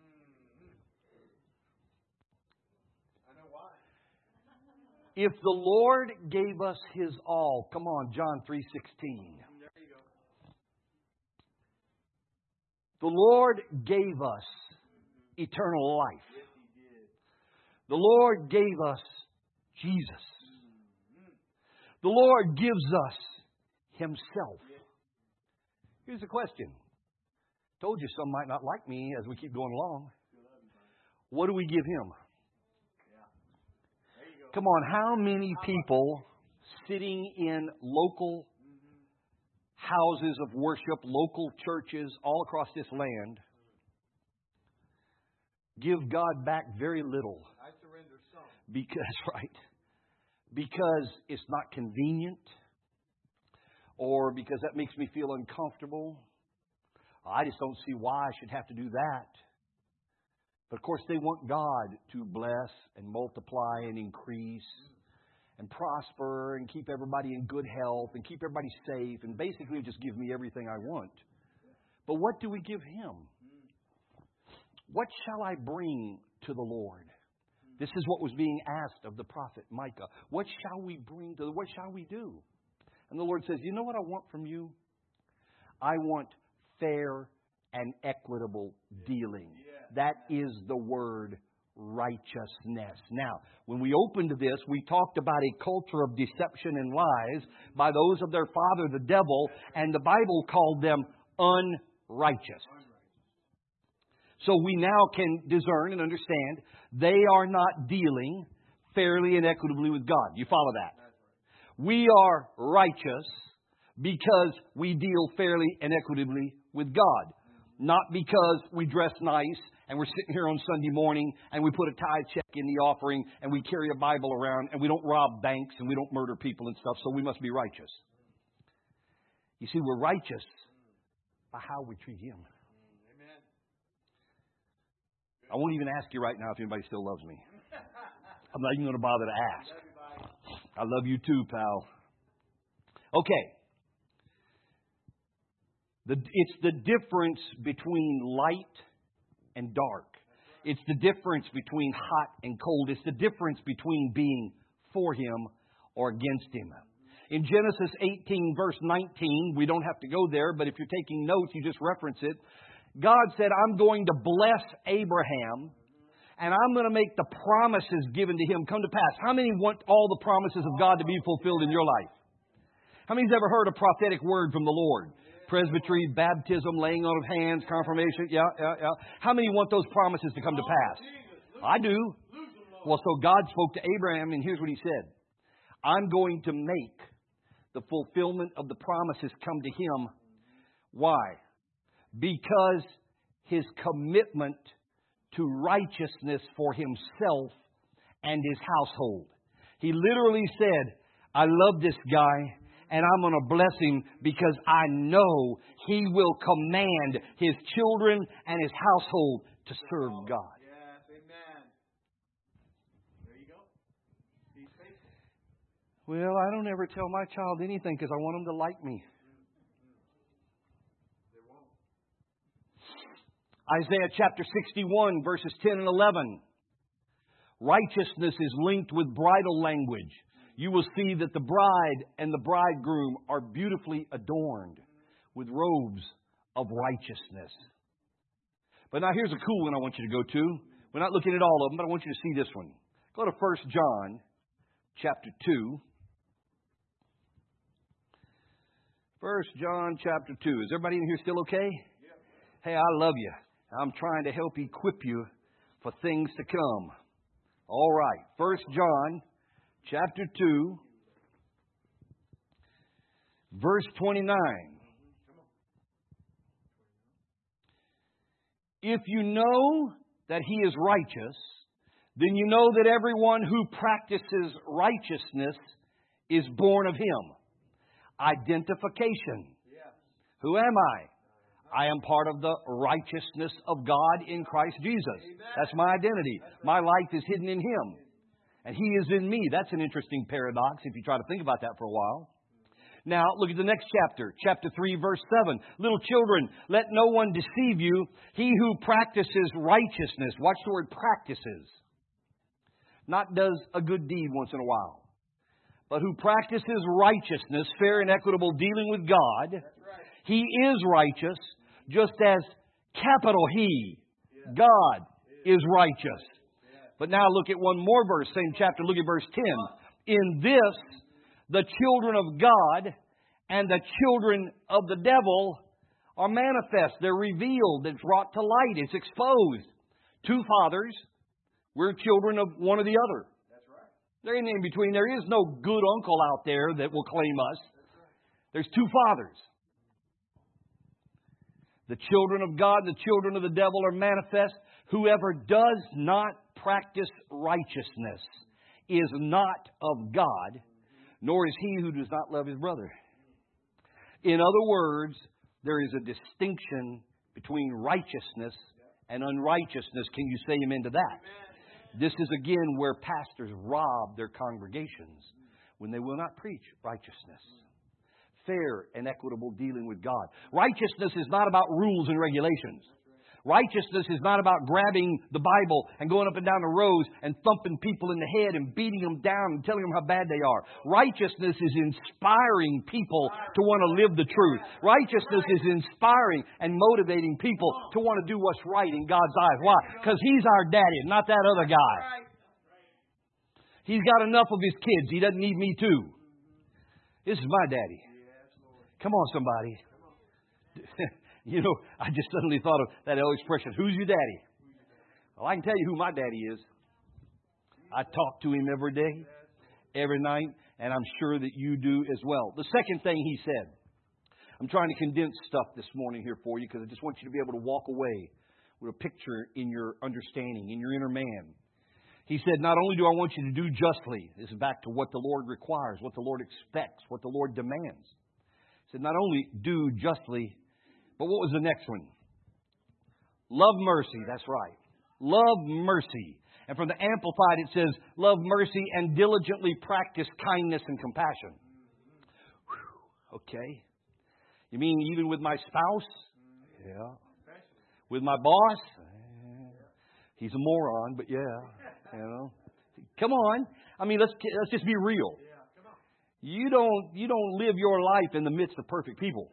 If the Lord gave us His all, come on, John three sixteen. There you go. The Lord gave us eternal life. Yes, He did. The Lord gave us Jesus. The Lord gives us Himself. Here's the question. Told you some might not like me as we keep going along. What do we give Him? Come on, how many people sitting in local houses of worship, local churches all across this land, give God back very little? I surrender some. Because, right, because it's not convenient, or because that makes me feel uncomfortable. I just don't see why I should have to do that. But of course, they want God to bless and multiply and increase and prosper and keep everybody in good health and keep everybody safe and basically just give me everything I want. But what do we give Him? What shall I bring to the Lord? This is what was being asked of the prophet Micah. What shall we bring to the What shall we do? And the Lord says, you know what I want from you? I want fair and equitable dealing. That is the word righteousness. Now, when we opened this, we talked about a culture of deception and lies by those of their father, the devil, and the Bible called them unrighteous. So we now can discern and understand they are not dealing fairly and equitably with God. You follow that? We are righteous because we deal fairly and equitably with God. Not because we dress nice and we're sitting here on Sunday morning and we put a tithe check in the offering and we carry a Bible around and we don't rob banks and we don't murder people and stuff, so we must be righteous. You see, we're righteous by how we treat Him. Amen. I won't even ask you right now if anybody still loves me. I'm not even going to bother to ask. I love you too, pal. Okay. The, it's the difference between light and dark. It's the difference between hot and cold. It's the difference between being for Him or against Him. In Genesis eighteen, verse nineteen, we don't have to go there, but if you're taking notes, you just reference it. God said, I'm going to bless Abraham, and I'm going to make the promises given to him come to pass. How many want all the promises of God to be fulfilled in your life? How many's ever heard a prophetic word from the Lord? Presbytery, baptism, laying on of hands, confirmation. Yeah, yeah, yeah. How many want those promises to come to pass? I do. Well, so God spoke to Abraham, and here's what He said. I'm going to make the fulfillment of the promises come to him. Why? Because his commitment to righteousness for himself and his household. He literally said, I love this guy, and I'm going to bless him because I know he will command his children and his household to serve God. Yes, amen. There you go. Be faithful. Well, I don't ever tell my child anything because I want them to like me. They won't. Isaiah chapter sixty-one, verses ten and eleven. Righteousness is linked with bridal language. You will see that the bride and the bridegroom are beautifully adorned with robes of righteousness. But now here's a cool one I want you to go to. We're not looking at all of them, but I want you to see this one. Go to First John chapter two. First John chapter two. Is everybody in here still okay? Yep. Hey, I love you. I'm trying to help equip you for things to come. All right. First John chapter two, verse twenty-nine. If you know that he is righteous, then you know that everyone who practices righteousness is born of him. Identification. Who am I? I am part of the righteousness of God in Christ Jesus. That's my identity. My life is hidden in him. And he is in me. That's an interesting paradox if you try to think about that for a while. Now, look at the next chapter. Chapter three, verse seven. Little children, let no one deceive you. He who practices righteousness. Watch the word practices. Not does a good deed once in a while. But who practices righteousness, fair and equitable dealing with God. He is righteous, just as capital He, God, is righteous. But now look at one more verse, same chapter, look at verse ten. In this, the children of God and the children of the devil are manifest. They're revealed. It's brought to light. It's exposed. Two fathers. We're children of one or the other. That's right. There ain't in between. There is no good uncle out there that will claim us. There's two fathers. The children of God and the children of the devil are manifest. Whoever does not practice righteousness is not of God, nor is he who does not love his brother. In other words, there is a distinction between righteousness and unrighteousness. Can you say amen to that? This is again where pastors rob their congregations when they will not preach righteousness. Fair and equitable dealing with God. Righteousness is not about rules and regulations. Righteousness is not about grabbing the Bible and going up and down the rows and thumping people in the head and beating them down and telling them how bad they are. Righteousness is inspiring people to want to live the truth. Righteousness is inspiring and motivating people to want to do what's right in God's eyes. Why? Because He's our daddy, not that other guy. He's got enough of His kids. He doesn't need me too. This is my daddy. Come on, somebody. You know, I just suddenly thought of that old expression, who's your daddy? Well, I can tell you who my daddy is. I talk to him every day, every night, and I'm sure that you do as well. The second thing he said, I'm trying to condense stuff this morning here for you because I just want you to be able to walk away with a picture in your understanding, in your inner man. He said, not only do I want you to do justly, this is back to what the Lord requires, what the Lord expects, what the Lord demands. He said, not only do justly, but what was the next one? Love mercy. That's right. Love mercy. And from the Amplified it says, love mercy and diligently practice kindness and compassion. Whew. Okay. You mean even with my spouse? Yeah. With my boss? He's a moron, but yeah. You know. Come on. I mean, let's let's just be real. You don't you don't live your life in the midst of perfect people.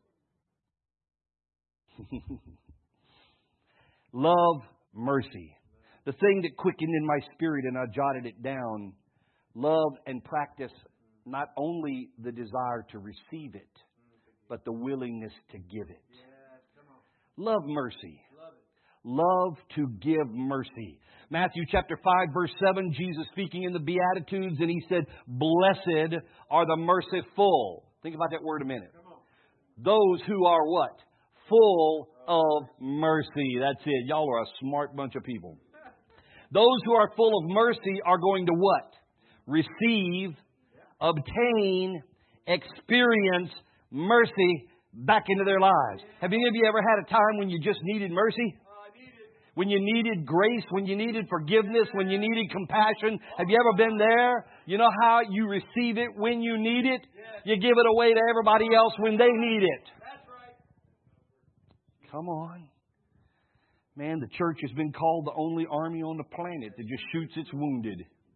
Love mercy. The thing that quickened in my spirit, and I jotted it down. Love and practice not only the desire to receive it, but the willingness to give it. Love mercy. Love to give mercy. Matthew chapter five, verse seven, Jesus speaking in the Beatitudes, and He said, blessed are the merciful. Think about that word a minute. Those who are what? Full of mercy. That's it. Y'all are a smart bunch of people. Those who are full of mercy are going to what? Receive, obtain, experience mercy back into their lives. Have any of you ever had a time when you just needed mercy? When you needed grace, when you needed forgiveness, when you needed compassion? Have you ever been there? You know how you receive it when you need it? You give it away to everybody else when they need it. Come on. Man, the church has been called the only army on the planet that just shoots its wounded.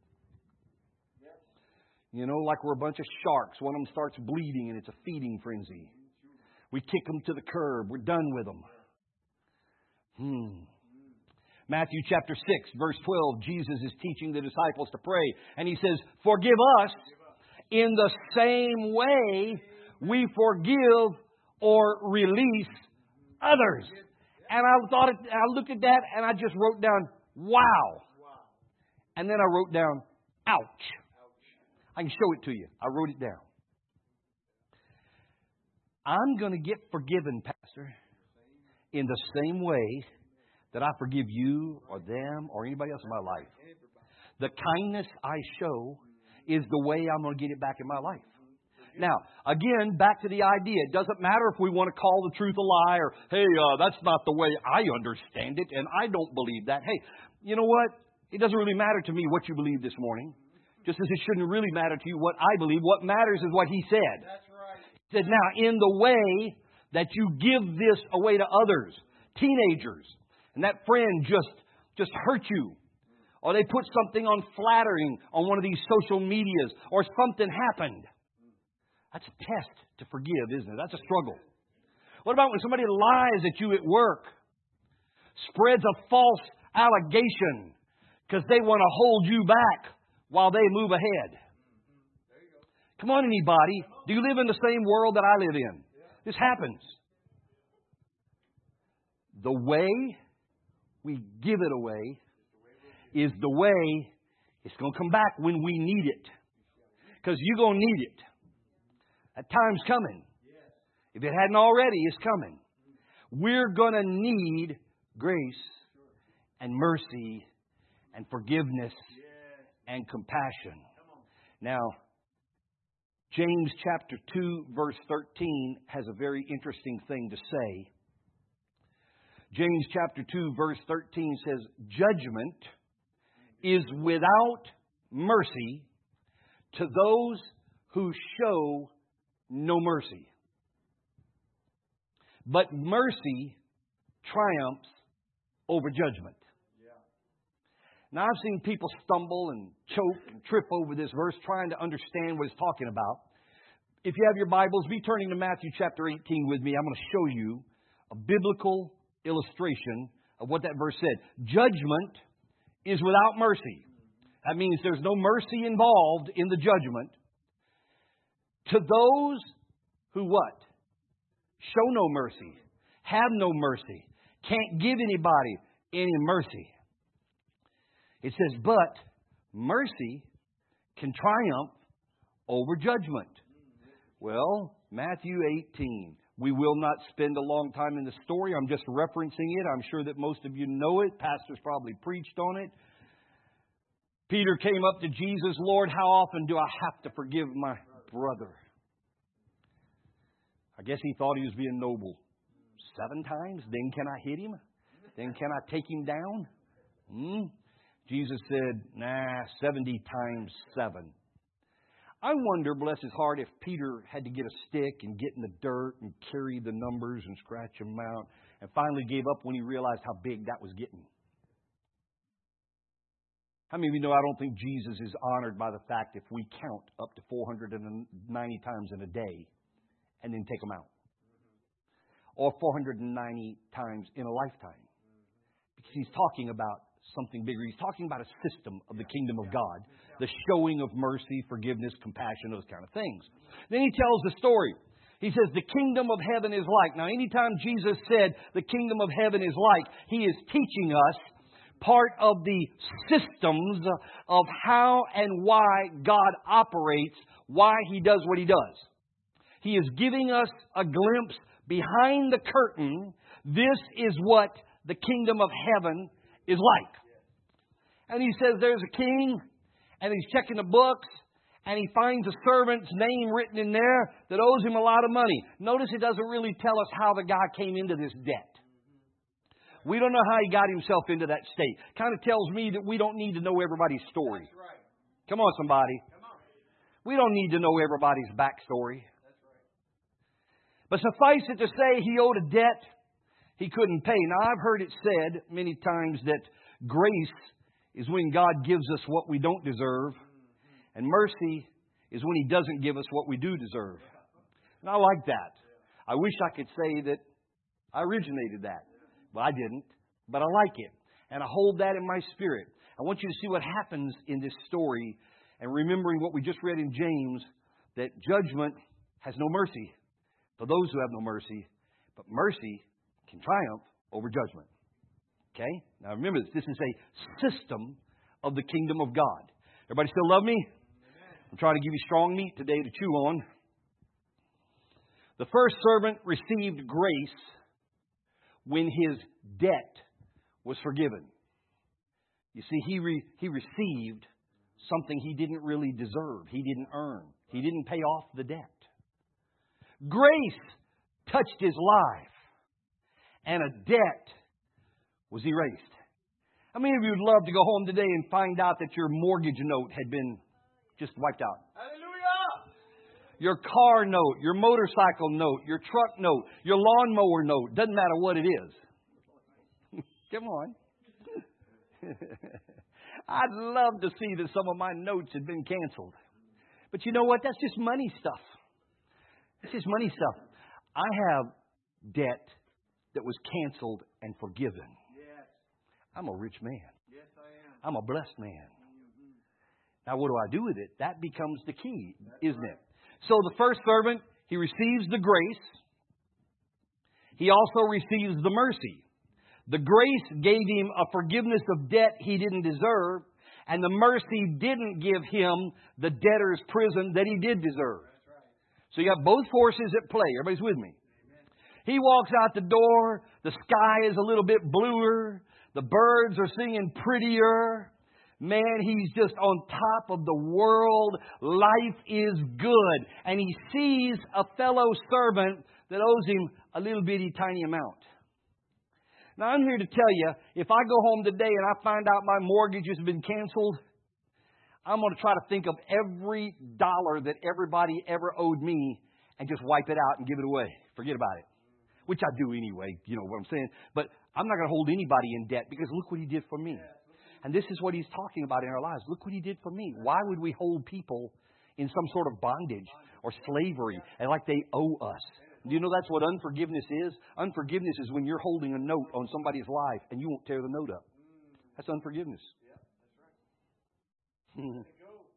You know, like we're a bunch of sharks. One of them starts bleeding and it's a feeding frenzy. We kick them to the curb. We're done with them. Hmm. Matthew chapter six, verse twelve, Jesus is teaching the disciples to pray. And He says, forgive us in the same way we forgive or release others. And I thought it, I looked at that and I just wrote down, wow. And then I wrote down, ouch. I can show it to you. I wrote it down. I'm going to get forgiven, Pastor, in the same way that I forgive you or them or anybody else in my life. The kindness I show is the way I'm going to get it back in my life. Now, again, back to the idea. It doesn't matter if we want to call the truth a lie or, hey, uh, that's not the way I understand it and I don't believe that. Hey, you know what? It doesn't really matter to me what you believe this morning. Just as it shouldn't really matter to you what I believe. What matters is what He said. That's right. He said, now, in the way that you give this away to others, teenagers, and that friend just, just hurt you, or they put something on flattering on one of these social medias, or something happened. That's a test to forgive, isn't it? That's a struggle. What about when somebody lies at you at work, spreads a false allegation because they want to hold you back while they move ahead? Come on, anybody. Do you live in the same world that I live in? This happens. The way we give it away is the way it's going to come back when we need it. Because you're going to need it. That time's coming. If it hadn't already, it's coming. We're going to need grace and mercy and forgiveness and compassion. Now, James chapter two, verse thirteen has a very interesting thing to say. James chapter two, verse thirteen says, judgment is without mercy to those who show no mercy. But mercy triumphs over judgment. Now, I've seen people stumble and choke and trip over this verse trying to understand what it's talking about. If you have your Bibles, be turning to Matthew chapter eighteen with me. I'm going to show you a biblical illustration of what that verse said. Judgment is without mercy. That means there's no mercy involved in the judgment. To those who what? Show no mercy. Have no mercy. Can't give anybody any mercy. It says, but mercy can triumph over judgment. Well, Matthew eighteen. We will not spend a long time in the story. I'm just referencing it. I'm sure that most of you know it. Pastors probably preached on it. Peter came up to Jesus. Lord, how often do I have to forgive my brother? I guess he thought he was being noble. Seven times? Then can I hit him? Then can I take him down? Hmm? Jesus said, nah, seventy times seven. I wonder, bless his heart, if Peter had to get a stick and get in the dirt and carry the numbers and scratch them out and finally gave up when he realized how big that was getting. How many of you know I don't think Jesus is honored by the fact if we count up to four hundred ninety times in a day and then take them out? Or four hundred ninety times in a lifetime. Because he's talking about something bigger. He's talking about a system of the kingdom of God. The showing of mercy, forgiveness, compassion, those kind of things. Then he tells the story. He says the kingdom of heaven is like. Now, anytime Jesus said the kingdom of heaven is like, he is teaching us part of the systems of how and why God operates, why he does what he does. He is giving us a glimpse behind the curtain. This is what the kingdom of heaven is like. And he says there's a king, and he's checking the books, and he finds a servant's name written in there that owes him a lot of money. Notice it doesn't really tell us how the guy came into this debt. We don't know how he got himself into that state. Kind of tells me that we don't need to know everybody's story. That's right. Come on, somebody. Come on. We don't need to know everybody's backstory. That's right. But suffice it to say, he owed a debt he couldn't pay. Now, I've heard it said many times that grace is when God gives us what we don't deserve, and mercy is when He doesn't give us what we do deserve. And I like that. I wish I could say that I originated that. Well, I didn't, but I like it. And I hold that in my spirit. I want you to see what happens in this story, and remembering what we just read in James, that judgment has no mercy for those who have no mercy, but mercy can triumph over judgment. Okay? Now remember this. This is a system of the kingdom of God. Everybody still love me? Amen. I'm trying to give you strong meat today to chew on. The first servant received grace when his debt was forgiven. You see, he re, he received something he didn't really deserve. He didn't earn. He didn't pay off the debt. Grace touched his life, and a debt was erased. How many of you would love to go home today and find out that your mortgage note had been just wiped out? Hallelujah! Your car note, your motorcycle note, your truck note, your lawnmower note, doesn't matter what it is. Come on. I'd love to see that some of my notes had been canceled. But you know what? That's just money stuff. That's just money stuff. I have debt that was canceled and forgiven. Yes. I'm a rich man. Yes, I am. I'm a blessed man. Now, what do I do with it? That becomes the key, isn't it? So the first servant, he receives the grace. He also receives the mercy. The grace gave him a forgiveness of debt he didn't deserve, and the mercy didn't give him the debtor's prison that he did deserve. That's right. So you have both forces at play. Everybody's with me? Amen. He walks out the door. The sky is a little bit bluer. The birds are singing prettier. Man, he's just on top of the world. Life is good. And he sees a fellow servant that owes him a little bitty tiny amount. Now, I'm here to tell you, if I go home today and I find out my mortgage has been canceled, I'm going to try to think of every dollar that everybody ever owed me and just wipe it out and give it away. Forget about it. Which I do anyway, you know what I'm saying. But I'm not going to hold anybody in debt, because look what He did for me. And this is what He's talking about in our lives. Look what He did for me. Why would we hold people in some sort of bondage or slavery and like they owe us? Do you know that's what unforgiveness is? Unforgiveness is when you're holding a note on somebody's life and you won't tear the note up. That's unforgiveness. Yeah, that's right.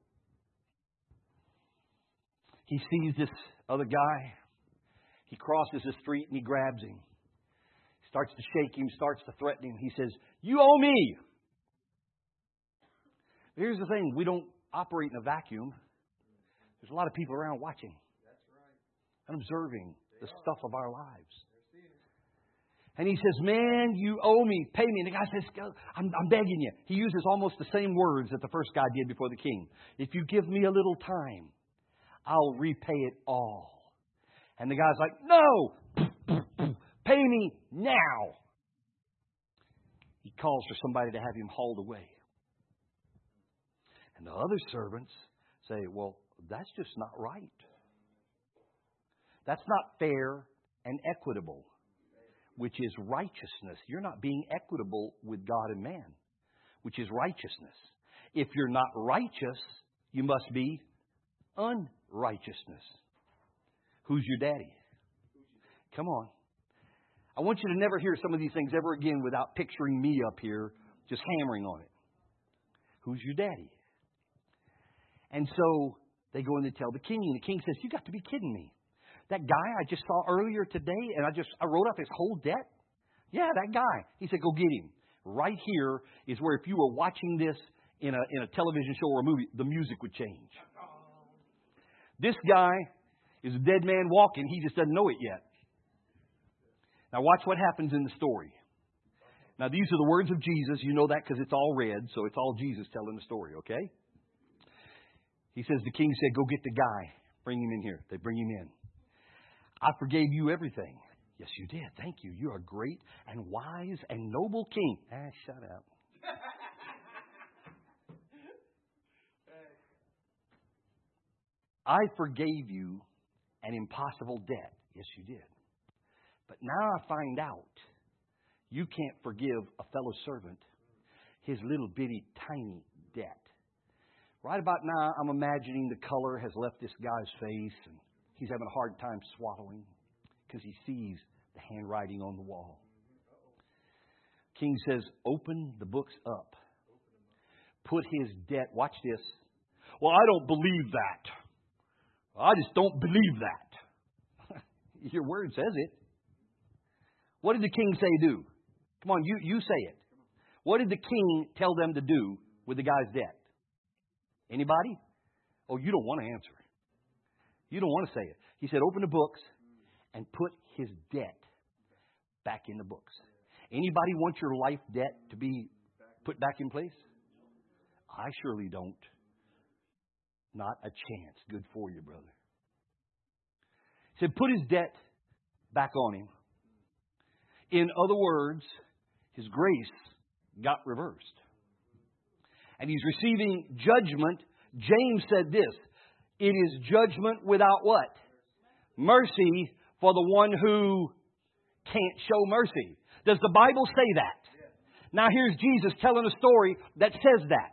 He sees this other guy. He crosses the street and he grabs him. He starts to shake him, starts to threaten him. He says, "You owe me." Here's the thing. We don't operate in a vacuum. There's a lot of people around watching. That's right. And observing They the are. stuff of our lives. They're seeing it. And he says, "Man, you owe me. Pay me." And the guy says, I'm, I'm begging you. He uses almost the same words that the first guy did before the king. "If you give me a little time, I'll repay it all." And the guy's like, "No, pay me now." He calls for somebody to have him hauled away. And the other servants say, "Well, that's just not right. That's not fair and equitable," which is righteousness. You're not being equitable with God and man, which is righteousness. If you're not righteous, you must be unrighteousness. Who's your daddy? Come on. I want you to never hear some of these things ever again without picturing me up here just hammering on it. Who's your daddy? And so they go in and tell the king, and the king says, "You got to be kidding me. That guy I just saw earlier today, and I just I wrote off his whole debt? Yeah, that guy." He said, "Go get him." Right here is where if you were watching this in a in a television show or a movie, the music would change. This guy is a dead man walking. He just doesn't know it yet. Now watch what happens in the story. Now these are the words of Jesus. You know that because it's all read, so it's all Jesus telling the story, okay? He says, the king said, go get the guy. Bring him in here. They bring him in. I forgave you everything. Yes, you did. Thank you. You're a great and wise and noble king. Ah, shut up. I forgave you an impossible debt. Yes, you did. But now I find out you can't forgive a fellow servant his little bitty tiny debt. Right about now, I'm imagining the color has left this guy's face and he's having a hard time swallowing because he sees the handwriting on the wall. King says, open the books up. Put his debt, watch this. Well, I don't believe that. I just don't believe that. Your word says it. What did the king say do? Come on, you, you say it. What did the king tell them to do with the guy's debt? Anybody? Oh, you don't want to answer. You don't want to say it. He said, open the books and put his debt back in the books. Anybody want your life debt to be put back in place? I surely don't. Not a chance. Good for you, brother. He said, put his debt back on him. In other words, his grace got reversed. And he's receiving judgment. James said this, it is judgment without what? Mercy for the one who can't show mercy. Does the Bible say that? Now here's Jesus telling a story that says that.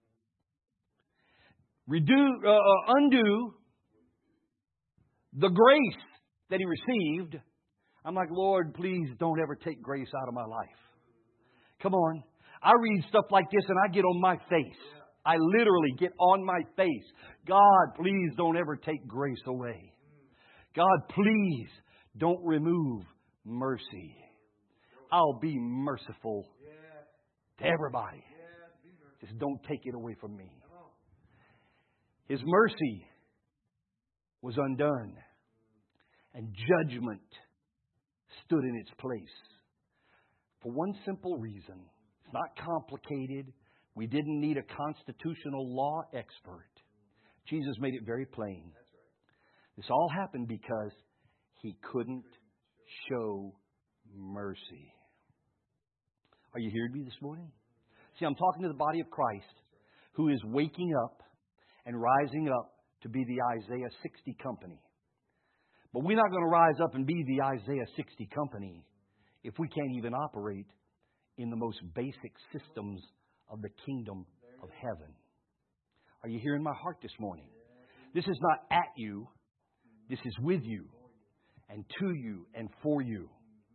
Redo, uh, undo the grace that he received. I'm like, Lord, please don't ever take grace out of my life. Come on. I read stuff like this and I get on my face. I literally get on my face. God, please don't ever take grace away. God, please don't remove mercy. I'll be merciful to everybody. Just don't take it away from me. His mercy was undone, and judgment stood in its place. For one simple reason. It's not complicated. We didn't need a constitutional law expert. Jesus made it very plain. This all happened because he couldn't show mercy. Are you hearing me this morning? See, I'm talking to the body of Christ who is waking up and rising up to be the Isaiah sixty company. But we're not going to rise up and be the Isaiah sixty company if we can't even operate in the most basic systems of the kingdom of heaven. Are you hearing my heart this morning? This is not at you. This is with you and to you and for you.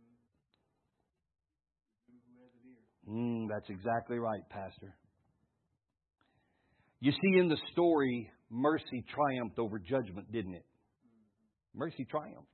Mm, that's exactly right, Pastor. You see, in the story, mercy triumphed over judgment, didn't it? Mercy triumphed.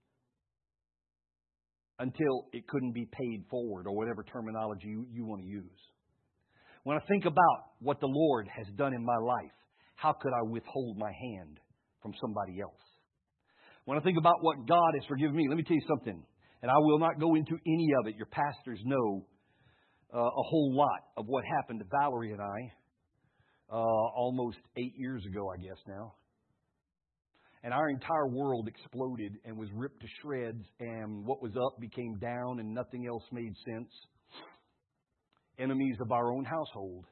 Until it couldn't be paid forward, or whatever terminology you, you want to use. When I think about what the Lord has done in my life, how could I withhold my hand from somebody else? When I think about what God has forgiven me, let me tell you something, and I will not go into any of it. Your pastors know uh, a whole lot of what happened to Valerie and I uh, almost eight years ago, I guess now. And our entire world exploded and was ripped to shreds, and what was up became down, and nothing else made sense. Enemies of our own household.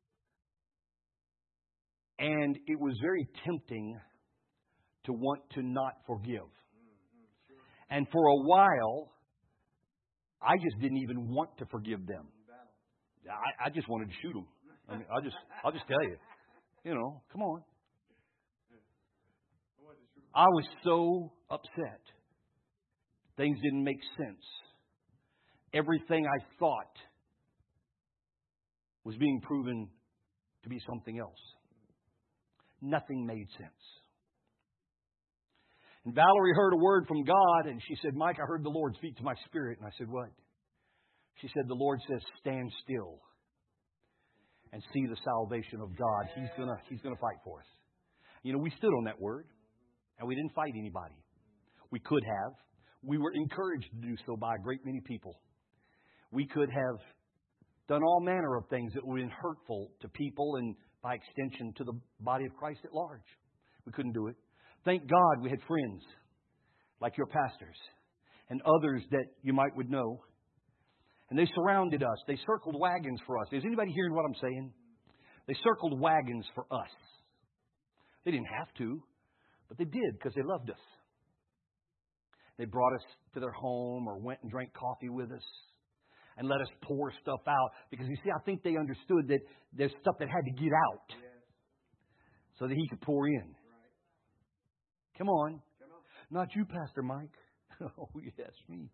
And it was very tempting to want to not forgive. And for a while, I just didn't even want to forgive them. I, I just wanted to shoot them. I mean, I'll just, I'll just tell you. You know, come on. I was so upset. Things didn't make sense. Everything I thought was being proven to be something else. Nothing made sense. And Valerie heard a word from God, and she said, Mike, I heard the Lord speak to my spirit. And I said, what? She said, the Lord says, stand still and see the salvation of God. He's gonna, He's gonna fight for us. You know, we stood on that word. And we didn't fight anybody. We could have. We were encouraged to do so by a great many people. We could have done all manner of things that would have been hurtful to people and by extension, to the body of Christ at large. We couldn't do it. Thank God we had friends like your pastors and others that you might would know. And they surrounded us. They circled wagons for us. Is anybody hearing what I'm saying? They circled wagons for us. They didn't have to, but they did because they loved us. They brought us to their home or went and drank coffee with us and let us pour stuff out. Because you see, I think they understood that there's stuff that had to get out so that He could pour in. Come on. Not you, Pastor Mike. Oh, yes, me.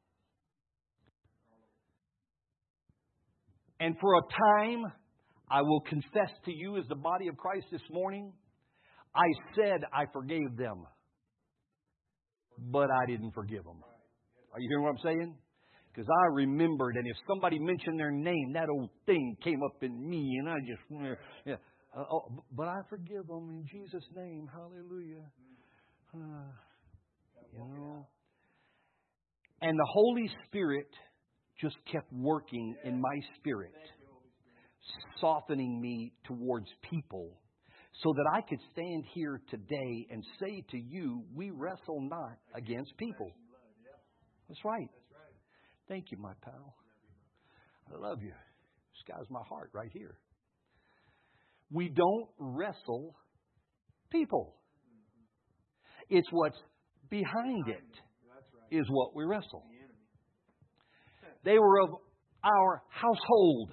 And for a time, I will confess to you as the body of Christ this morning, I said I forgave them, but I didn't forgive them. Are you hearing what I'm saying? Because I remembered, and if somebody mentioned their name, that old thing came up in me, and I just, yeah. Uh, oh, but I forgive them in Jesus' name. Hallelujah. Uh, you know. And the Holy Spirit just kept working in my spirit, softening me towards people, so that I could stand here today and say to you, we wrestle not against people. That's right. Thank you, my pal. I love you. This guy's my heart right here. We don't wrestle people. It's what's behind it is what we wrestle. They were of our household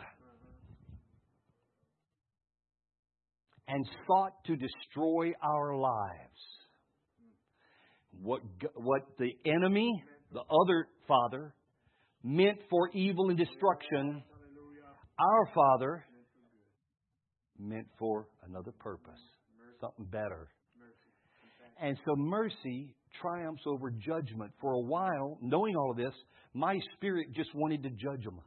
and sought to destroy our lives. What, what the enemy, the other father, meant for evil and destruction, our Father meant for another purpose, something better. And so mercy triumphs over judgment. For a while, knowing all of this, my spirit just wanted to judge them.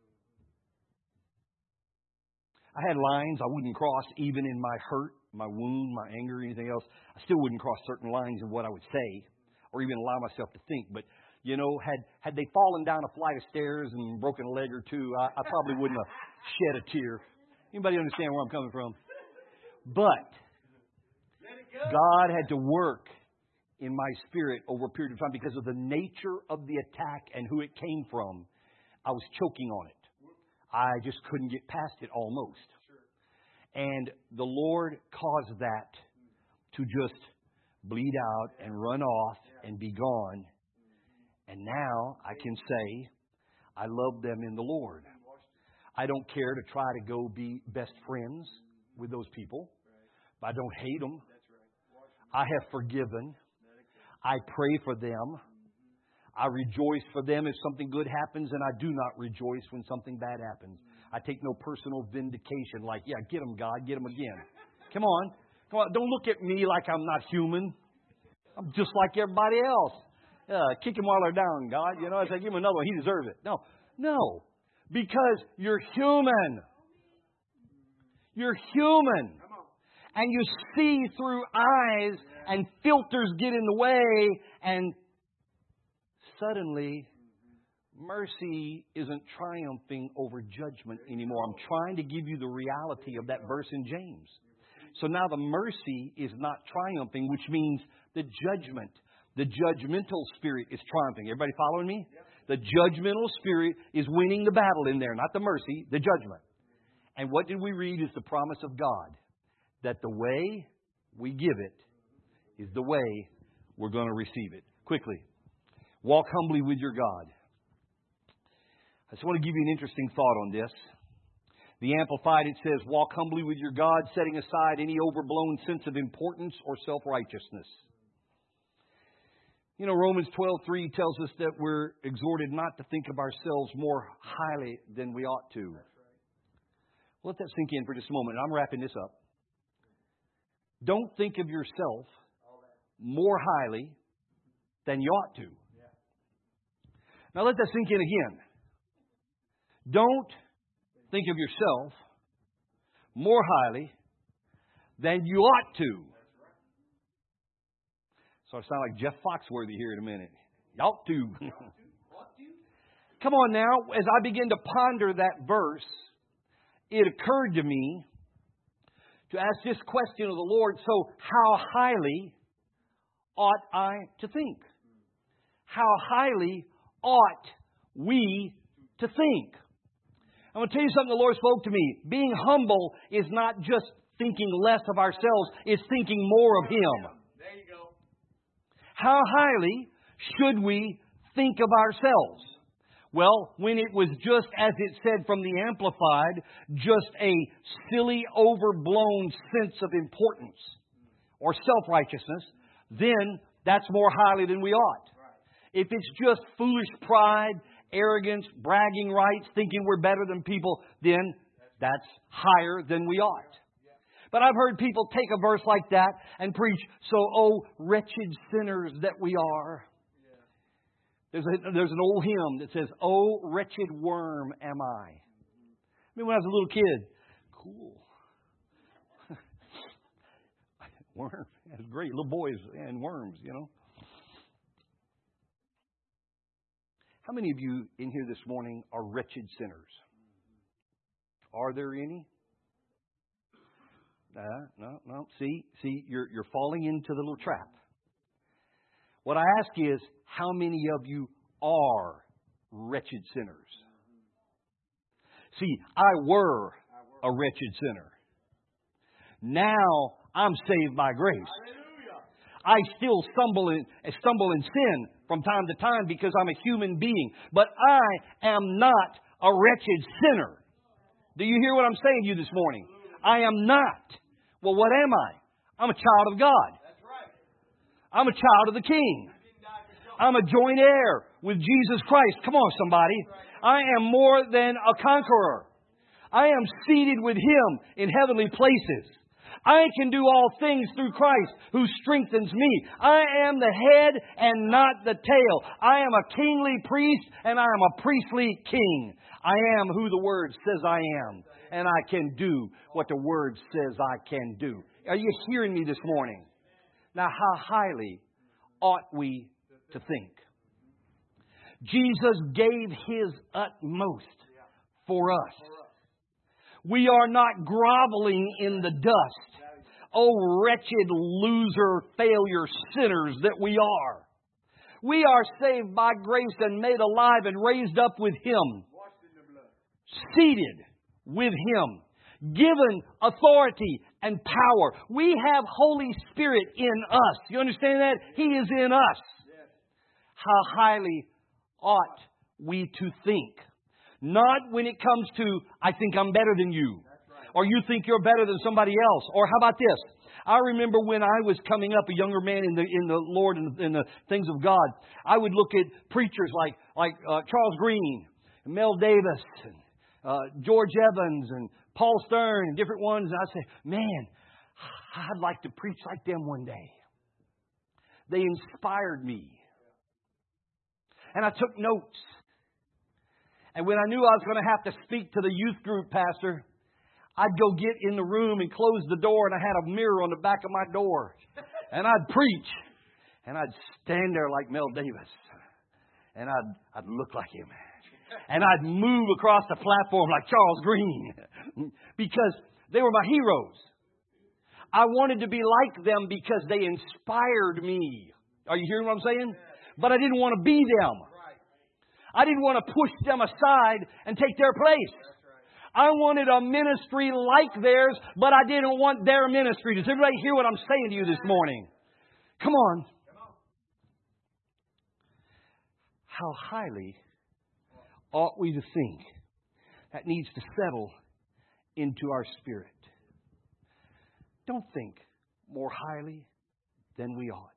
I had lines I wouldn't cross even in my hurt, my wound, my anger, anything else. I still wouldn't cross certain lines in what I would say or even allow myself to think. But, you know, had, had they fallen down a flight of stairs and broken a leg or two, I, I probably wouldn't have shed a tear. Anybody understand where I'm coming from? But God had to work in my spirit over a period of time because of the nature of the attack and who it came from. I was choking on it. I just couldn't get past it almost. And the Lord caused that to just bleed out and run off and be gone. And now I can say I love them in the Lord. I don't care to try to go be best friends with those people. But I don't hate them. I have forgiven. I pray for them. I rejoice for them if something good happens, and I do not rejoice when something bad happens. I take no personal vindication like, yeah, get them, God, get them again. Come on. Come on. Don't look at me like I'm not human. I'm just like everybody else. Uh, kick him while they're down, God. You know, I say, give him another one. He deserves it. No. No. Because you're human. You're human. And you see through eyes, and filters get in the way, and suddenly, mercy isn't triumphing over judgment anymore. I'm trying to give you the reality of that verse in James. So now the mercy is not triumphing, which means the judgment, the judgmental spirit is triumphing. Everybody following me? The judgmental spirit is winning the battle in there, not the mercy, the judgment. And what did we read is the promise of God, that the way we give it is the way we're going to receive it. Quickly. Walk humbly with your God. I just want to give you an interesting thought on this. The Amplified, it says, walk humbly with your God, setting aside any overblown sense of importance or self-righteousness. You know, Romans twelve three tells us that we're exhorted not to think of ourselves more highly than we ought to. Let that sink in for just a moment. I'm wrapping this up. Don't think of yourself more highly than you ought to. Now let that sink in again. Don't think of yourself more highly than you ought to. So I sound like Jeff Foxworthy here in a minute. You ought to. Come on now. As I begin to ponder that verse, it occurred to me to ask this question of the Lord, so how highly ought I to think? How highly ought we to think? I'm going to tell you something the Lord spoke to me. Being humble is not just thinking less of ourselves, it's thinking more of Him. There you go. How highly should we think of ourselves? Well, when it was just, as it said from the Amplified, just a silly, overblown sense of importance or self-righteousness, then that's more highly than we ought. If it's just foolish pride, arrogance, bragging rights, thinking we're better than people, then that's higher than we ought. But I've heard people take a verse like that and preach, so, oh, wretched sinners that we are. There's, a, there's an old hymn that says, oh, wretched worm am I. I mean, when I was a little kid, cool. Worm, that's great. Little boys and worms, you know. How many of you in here this morning are wretched sinners? Are there any? Uh, no, no. See, see, you're you're falling into the little trap. What I ask is, how many of you are wretched sinners? See, I were a wretched sinner. Now I'm saved by grace. I still stumble in, stumble in sin from time to time because I'm a human being. But I am not a wretched sinner. Do you hear what I'm saying to you this morning? I am not. Well, what am I? I'm a child of God. I'm a child of the King. I'm a joint heir with Jesus Christ. Come on, somebody. I am more than a conqueror. I am seated with Him in heavenly places. I can do all things through Christ who strengthens me. I am the head and not the tail. I am a kingly priest and I am a priestly king. I am who the Word says I am. And I can do what the Word says I can do. Are you hearing me this morning? Now, how highly ought we to think? Jesus gave His utmost for us. We are not groveling in the dust. Oh, wretched loser, failure sinners that we are. We are saved by grace and made alive and raised up with Him. Seated with Him. Given authority and power. We have Holy Spirit in us. You understand that? He is in us. How highly ought we to think? Not when it comes to, I think I'm better than you. Or you think you're better than somebody else. Or how about this? I remember when I was coming up, a younger man in the in the Lord and in the things of God, I would look at preachers like like uh, Charles Green, and Mel Davis, and uh, George Evans, and Paul Stern, and different ones, and I'd say, man, I'd like to preach like them one day. They inspired me. And I took notes. And when I knew I was going to have to speak to the youth group pastor, I'd go get in the room and close the door, and I had a mirror on the back of my door. And I'd preach. And I'd stand there like Mel Davis. And I'd, I'd look like him. And I'd move across the platform like Charles Green. Because they were my heroes. I wanted to be like them because they inspired me. Are you hearing what I'm saying? But I didn't want to be them. I didn't want to push them aside and take their place. I wanted a ministry like theirs, but I didn't want their ministry. Does everybody hear what I'm saying to you this morning? Come on. How highly ought we to think? That needs to settle into our spirit. Don't think more highly than we ought.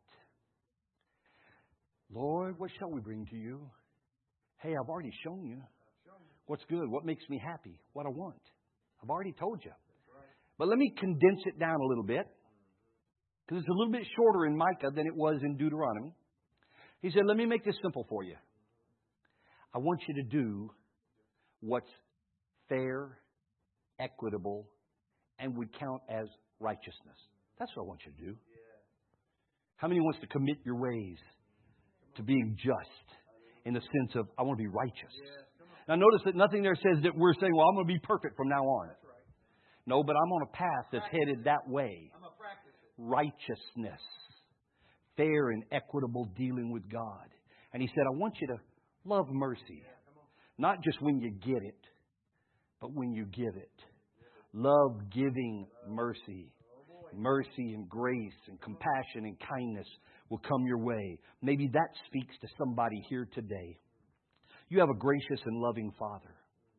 Lord, what shall we bring to you? Hey, I've already shown you what's good, what makes me happy, what I want. I've already told you. But let me condense it down a little bit, because it's a little bit shorter in Micah than it was in Deuteronomy. He said, let me make this simple for you. I want you to do what's fair, equitable, and would count as righteousness. That's what I want you to do. How many wants to commit your ways to being just in the sense of, I want to be righteous? Now notice that nothing there says that we're saying, well, I'm going to be perfect from now on. No, but I'm on a path that's headed that way. I'm gonna practice it. Righteousness. Fair and equitable dealing with God. And He said, I want you to love mercy. Not just when you get it, but when you give it. Love giving mercy. Mercy and grace and compassion and kindness will come your way. Maybe that speaks to somebody here today. You have a gracious and loving Father.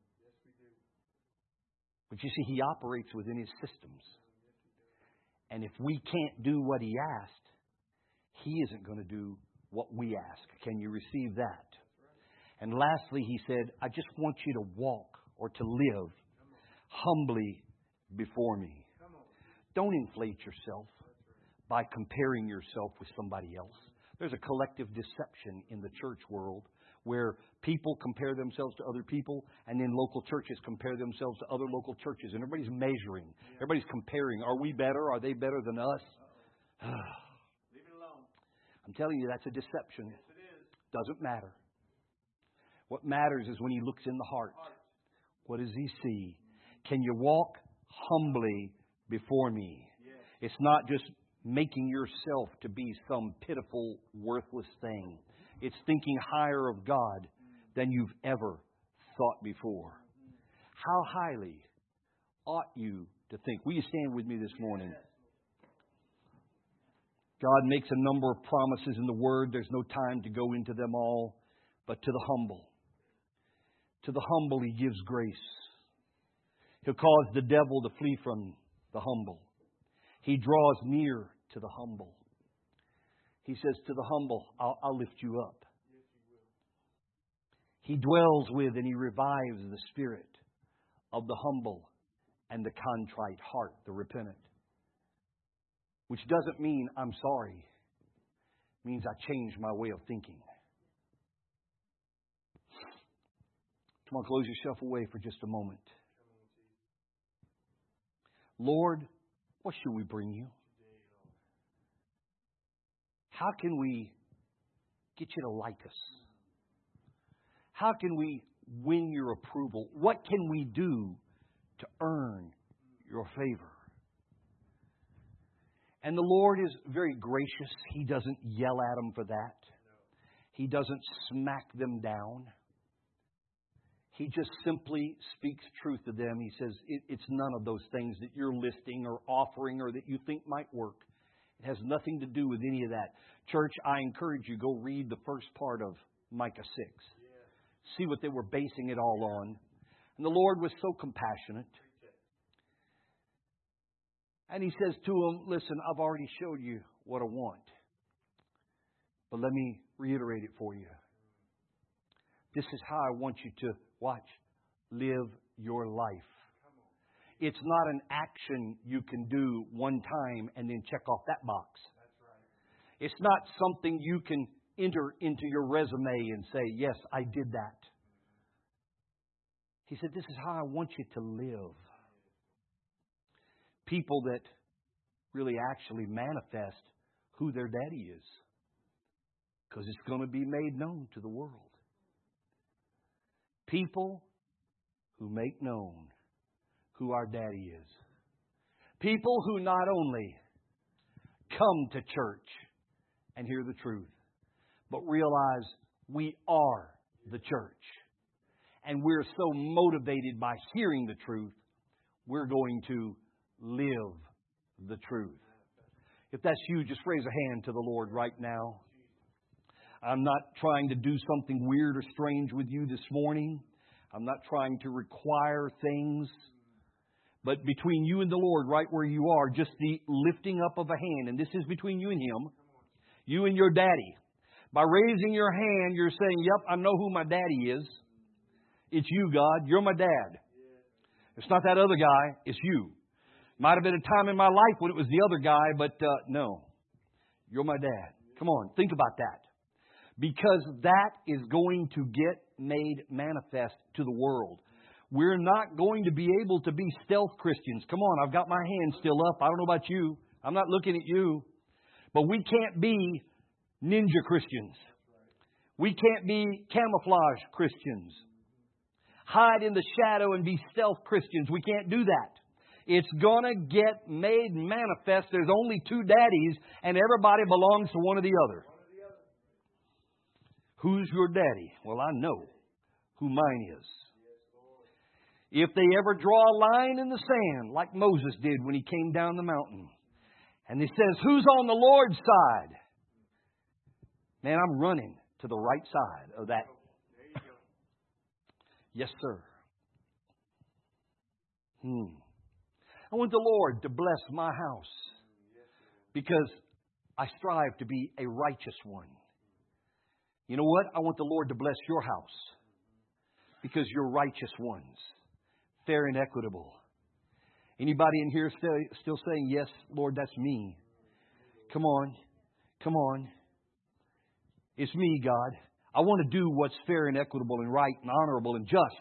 But you see, He operates within His systems. And if we can't do what He asked, He isn't going to do what we ask. Can you receive that? And lastly, He said, I just want you to walk or to live humbly before me. Don't inflate yourself by comparing yourself with somebody else. There's a collective deception in the church world where people compare themselves to other people, and then local churches compare themselves to other local churches, and everybody's measuring. Everybody's comparing. Are we better? Are they better than us? Leave it alone. I'm telling you, that's a deception. Yes, it is. Doesn't matter. What matters is when He looks in the heart. What does He see? Can you walk humbly before me? It's not just making yourself to be some pitiful, worthless thing. It's thinking higher of God than you've ever thought before. How highly ought you to think? Will you stand with me this morning? God makes a number of promises in the Word. There's no time to go into them all. But to the humble, to the humble He gives grace. He'll cause the devil to flee from the humble. He draws near to the humble. He says to the humble, I'll, I'll lift you up. He dwells with and He revives the spirit of the humble and the contrite heart, the repentant. Which doesn't mean I'm sorry. It means I changed my way of thinking. Come on, close yourself away for just a moment. Lord, what should we bring you? How can we get you to like us? How can we win your approval? What can we do to earn your favor? And the Lord is very gracious. He doesn't yell at them for that. He doesn't smack them down. He just simply speaks truth to them. He says, it, it's none of those things that you're listing or offering or that you think might work. It has nothing to do with any of that. Church, I encourage you, go read the first part of Micah six. Yeah. See what they were basing it all on. And the Lord was so compassionate. And He says to them, listen, I've already showed you what I want. But let me reiterate it for you. This is how I want you to, watch, live your life. It's not an action you can do one time and then check off that box. That's right. It's not something you can enter into your resume and say, yes, I did that. He said, this is how I want you to live. People that really actually manifest who their daddy is. Because it's going to be made known to the world. People who make known who our daddy is. People who not only come to church and hear the truth, but realize we are the church. And we're so motivated by hearing the truth, we're going to live the truth. If that's you, just raise a hand to the Lord right now. I'm not trying to do something weird or strange with you this morning. I'm not trying to require things. But between you and the Lord, right where you are, just the lifting up of a hand, and this is between you and Him, you and your daddy. By raising your hand, you're saying, yep, I know who my daddy is. It's you, God. You're my dad. It's not that other guy. It's you. Might have been a time in my life when it was the other guy, but uh, no. You're my dad. Come on, think about that. Because that is going to get made manifest to the world. We're not going to be able to be stealth Christians. Come on, I've got my hand still up. I don't know about you. I'm not looking at you. But we can't be ninja Christians. We can't be camouflage Christians. Hide in the shadow and be stealth Christians. We can't do that. It's going to get made manifest. There's only two daddies, and everybody belongs to one or the other. Who's your daddy? Well, I know who mine is. If they ever draw a line in the sand, like Moses did when he came down the mountain, and he says, who's on the Lord's side? Man, I'm running to the right side of that. Yes, sir. Hmm. I want the Lord to bless my house because I strive to be a righteous one. You know what? I want the Lord to bless your house because you're righteous ones, fair and equitable. Anybody in here still, still saying, yes, Lord, that's me? Come on. Come on. It's me, God. I want to do what's fair and equitable and right and honorable and just.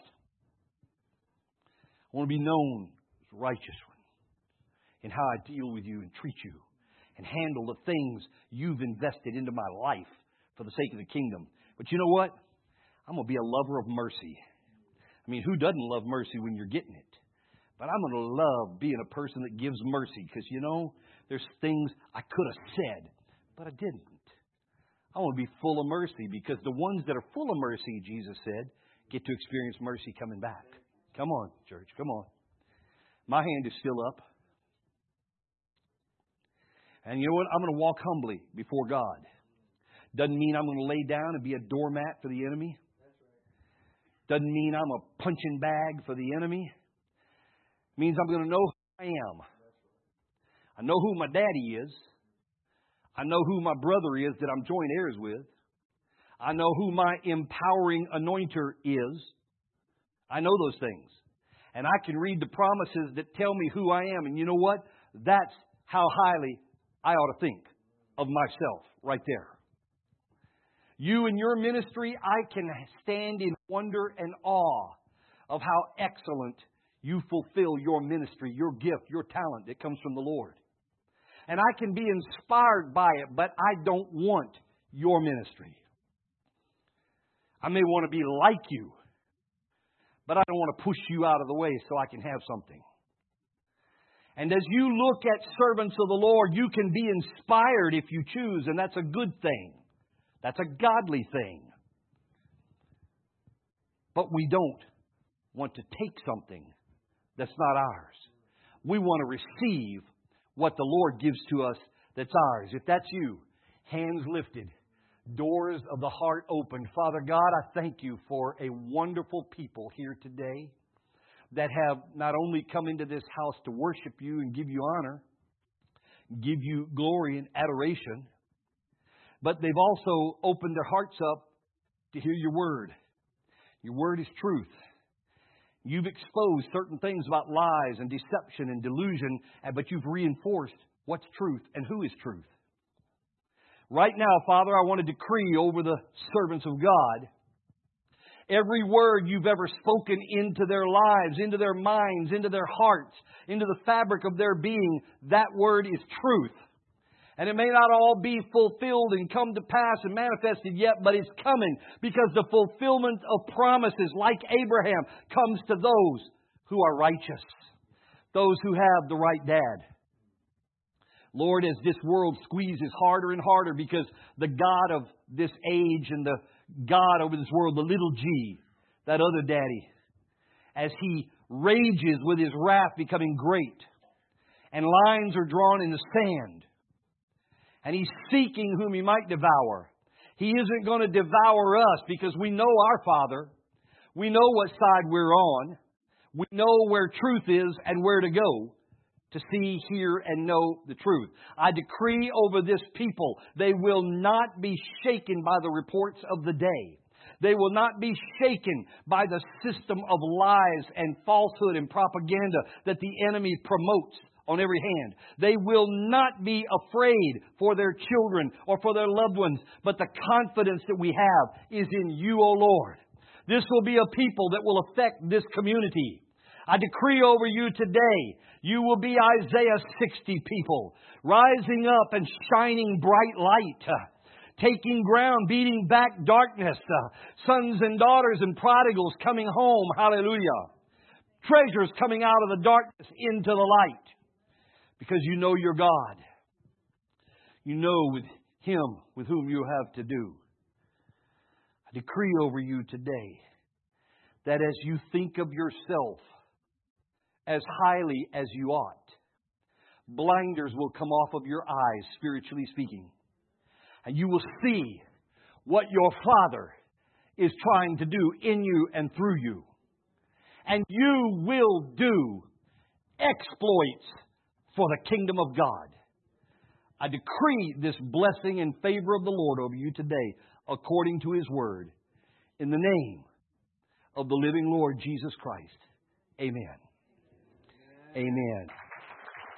I want to be known as a righteous one in how I deal with you and treat you and handle the things you've invested into my life for the sake of the kingdom. But you know what? I'm going to be a lover of mercy. I mean, who doesn't love mercy when you're getting it? But I'm going to love being a person that gives mercy because, you know, there's things I could have said, but I didn't. I want to be full of mercy because the ones that are full of mercy, Jesus said, get to experience mercy coming back. Come on, church. Come on. My hand is still up. And you know what? I'm going to walk humbly before God. Doesn't mean I'm going to lay down and be a doormat for the enemy. Doesn't mean I'm a punching bag for the enemy. It means I'm going to know who I am. I know who my daddy is. I know who my brother is that I'm joint heirs with. I know who my empowering anointer is. I know those things. And I can read the promises that tell me who I am. And you know what? That's how highly I ought to think of myself right there. You and your ministry, I can stand in wonder and awe of how excellent you fulfill your ministry, your gift, your talent that comes from the Lord. And I can be inspired by it, but I don't want your ministry. I may want to be like you, but I don't want to push you out of the way so I can have something. And as you look at servants of the Lord, you can be inspired if you choose, and that's a good thing. That's a godly thing. But we don't want to take something that's not ours. We want to receive what the Lord gives to us that's ours. If that's you, hands lifted, doors of the heart open. Father God, I thank you for a wonderful people here today that have not only come into this house to worship you and give you honor, give you glory and adoration, but they've also opened their hearts up to hear your word. Your word is truth. You've exposed certain things about lies and deception and delusion, but you've reinforced what's truth and who is truth. Right now, Father, I want to decree over the servants of God, every word you've ever spoken into their lives, into their minds, into their hearts, into the fabric of their being, that word is truth. And it may not all be fulfilled and come to pass and manifested yet, but it's coming because the fulfillment of promises like Abraham comes to those who are righteous, those who have the right dad. Lord, as this world squeezes harder and harder because the God of this age and the God over this world, the little g, that other daddy, as he rages with his wrath becoming great and lines are drawn in the sand, and he's seeking whom he might devour. He isn't going to devour us because we know our Father. We know what side we're on. We know where truth is and where to go to see, hear, and know the truth. I decree over this people, they will not be shaken by the reports of the day. They will not be shaken by the system of lies and falsehood and propaganda that the enemy promotes on every hand. They will not be afraid for their children or for their loved ones, but the confidence that we have is in you, O Lord. This will be a people that will affect this community. I decree over you today, you will be Isaiah sixty people, rising up and shining bright light, uh, taking ground, beating back darkness, uh, sons and daughters and prodigals coming home, hallelujah. treasures coming out of the darkness into the light. Because you know your God. You know with Him with whom you have to do. I decree over you today that as you think of yourself as highly as you ought, blinders will come off of your eyes, spiritually speaking. And you will see what your Father is trying to do in you and through you. And you will do exploits for the kingdom of God. I decree this blessing and favor of the Lord over you today, according to His word. In the name of the living Lord Jesus Christ. Amen. Amen. Amen.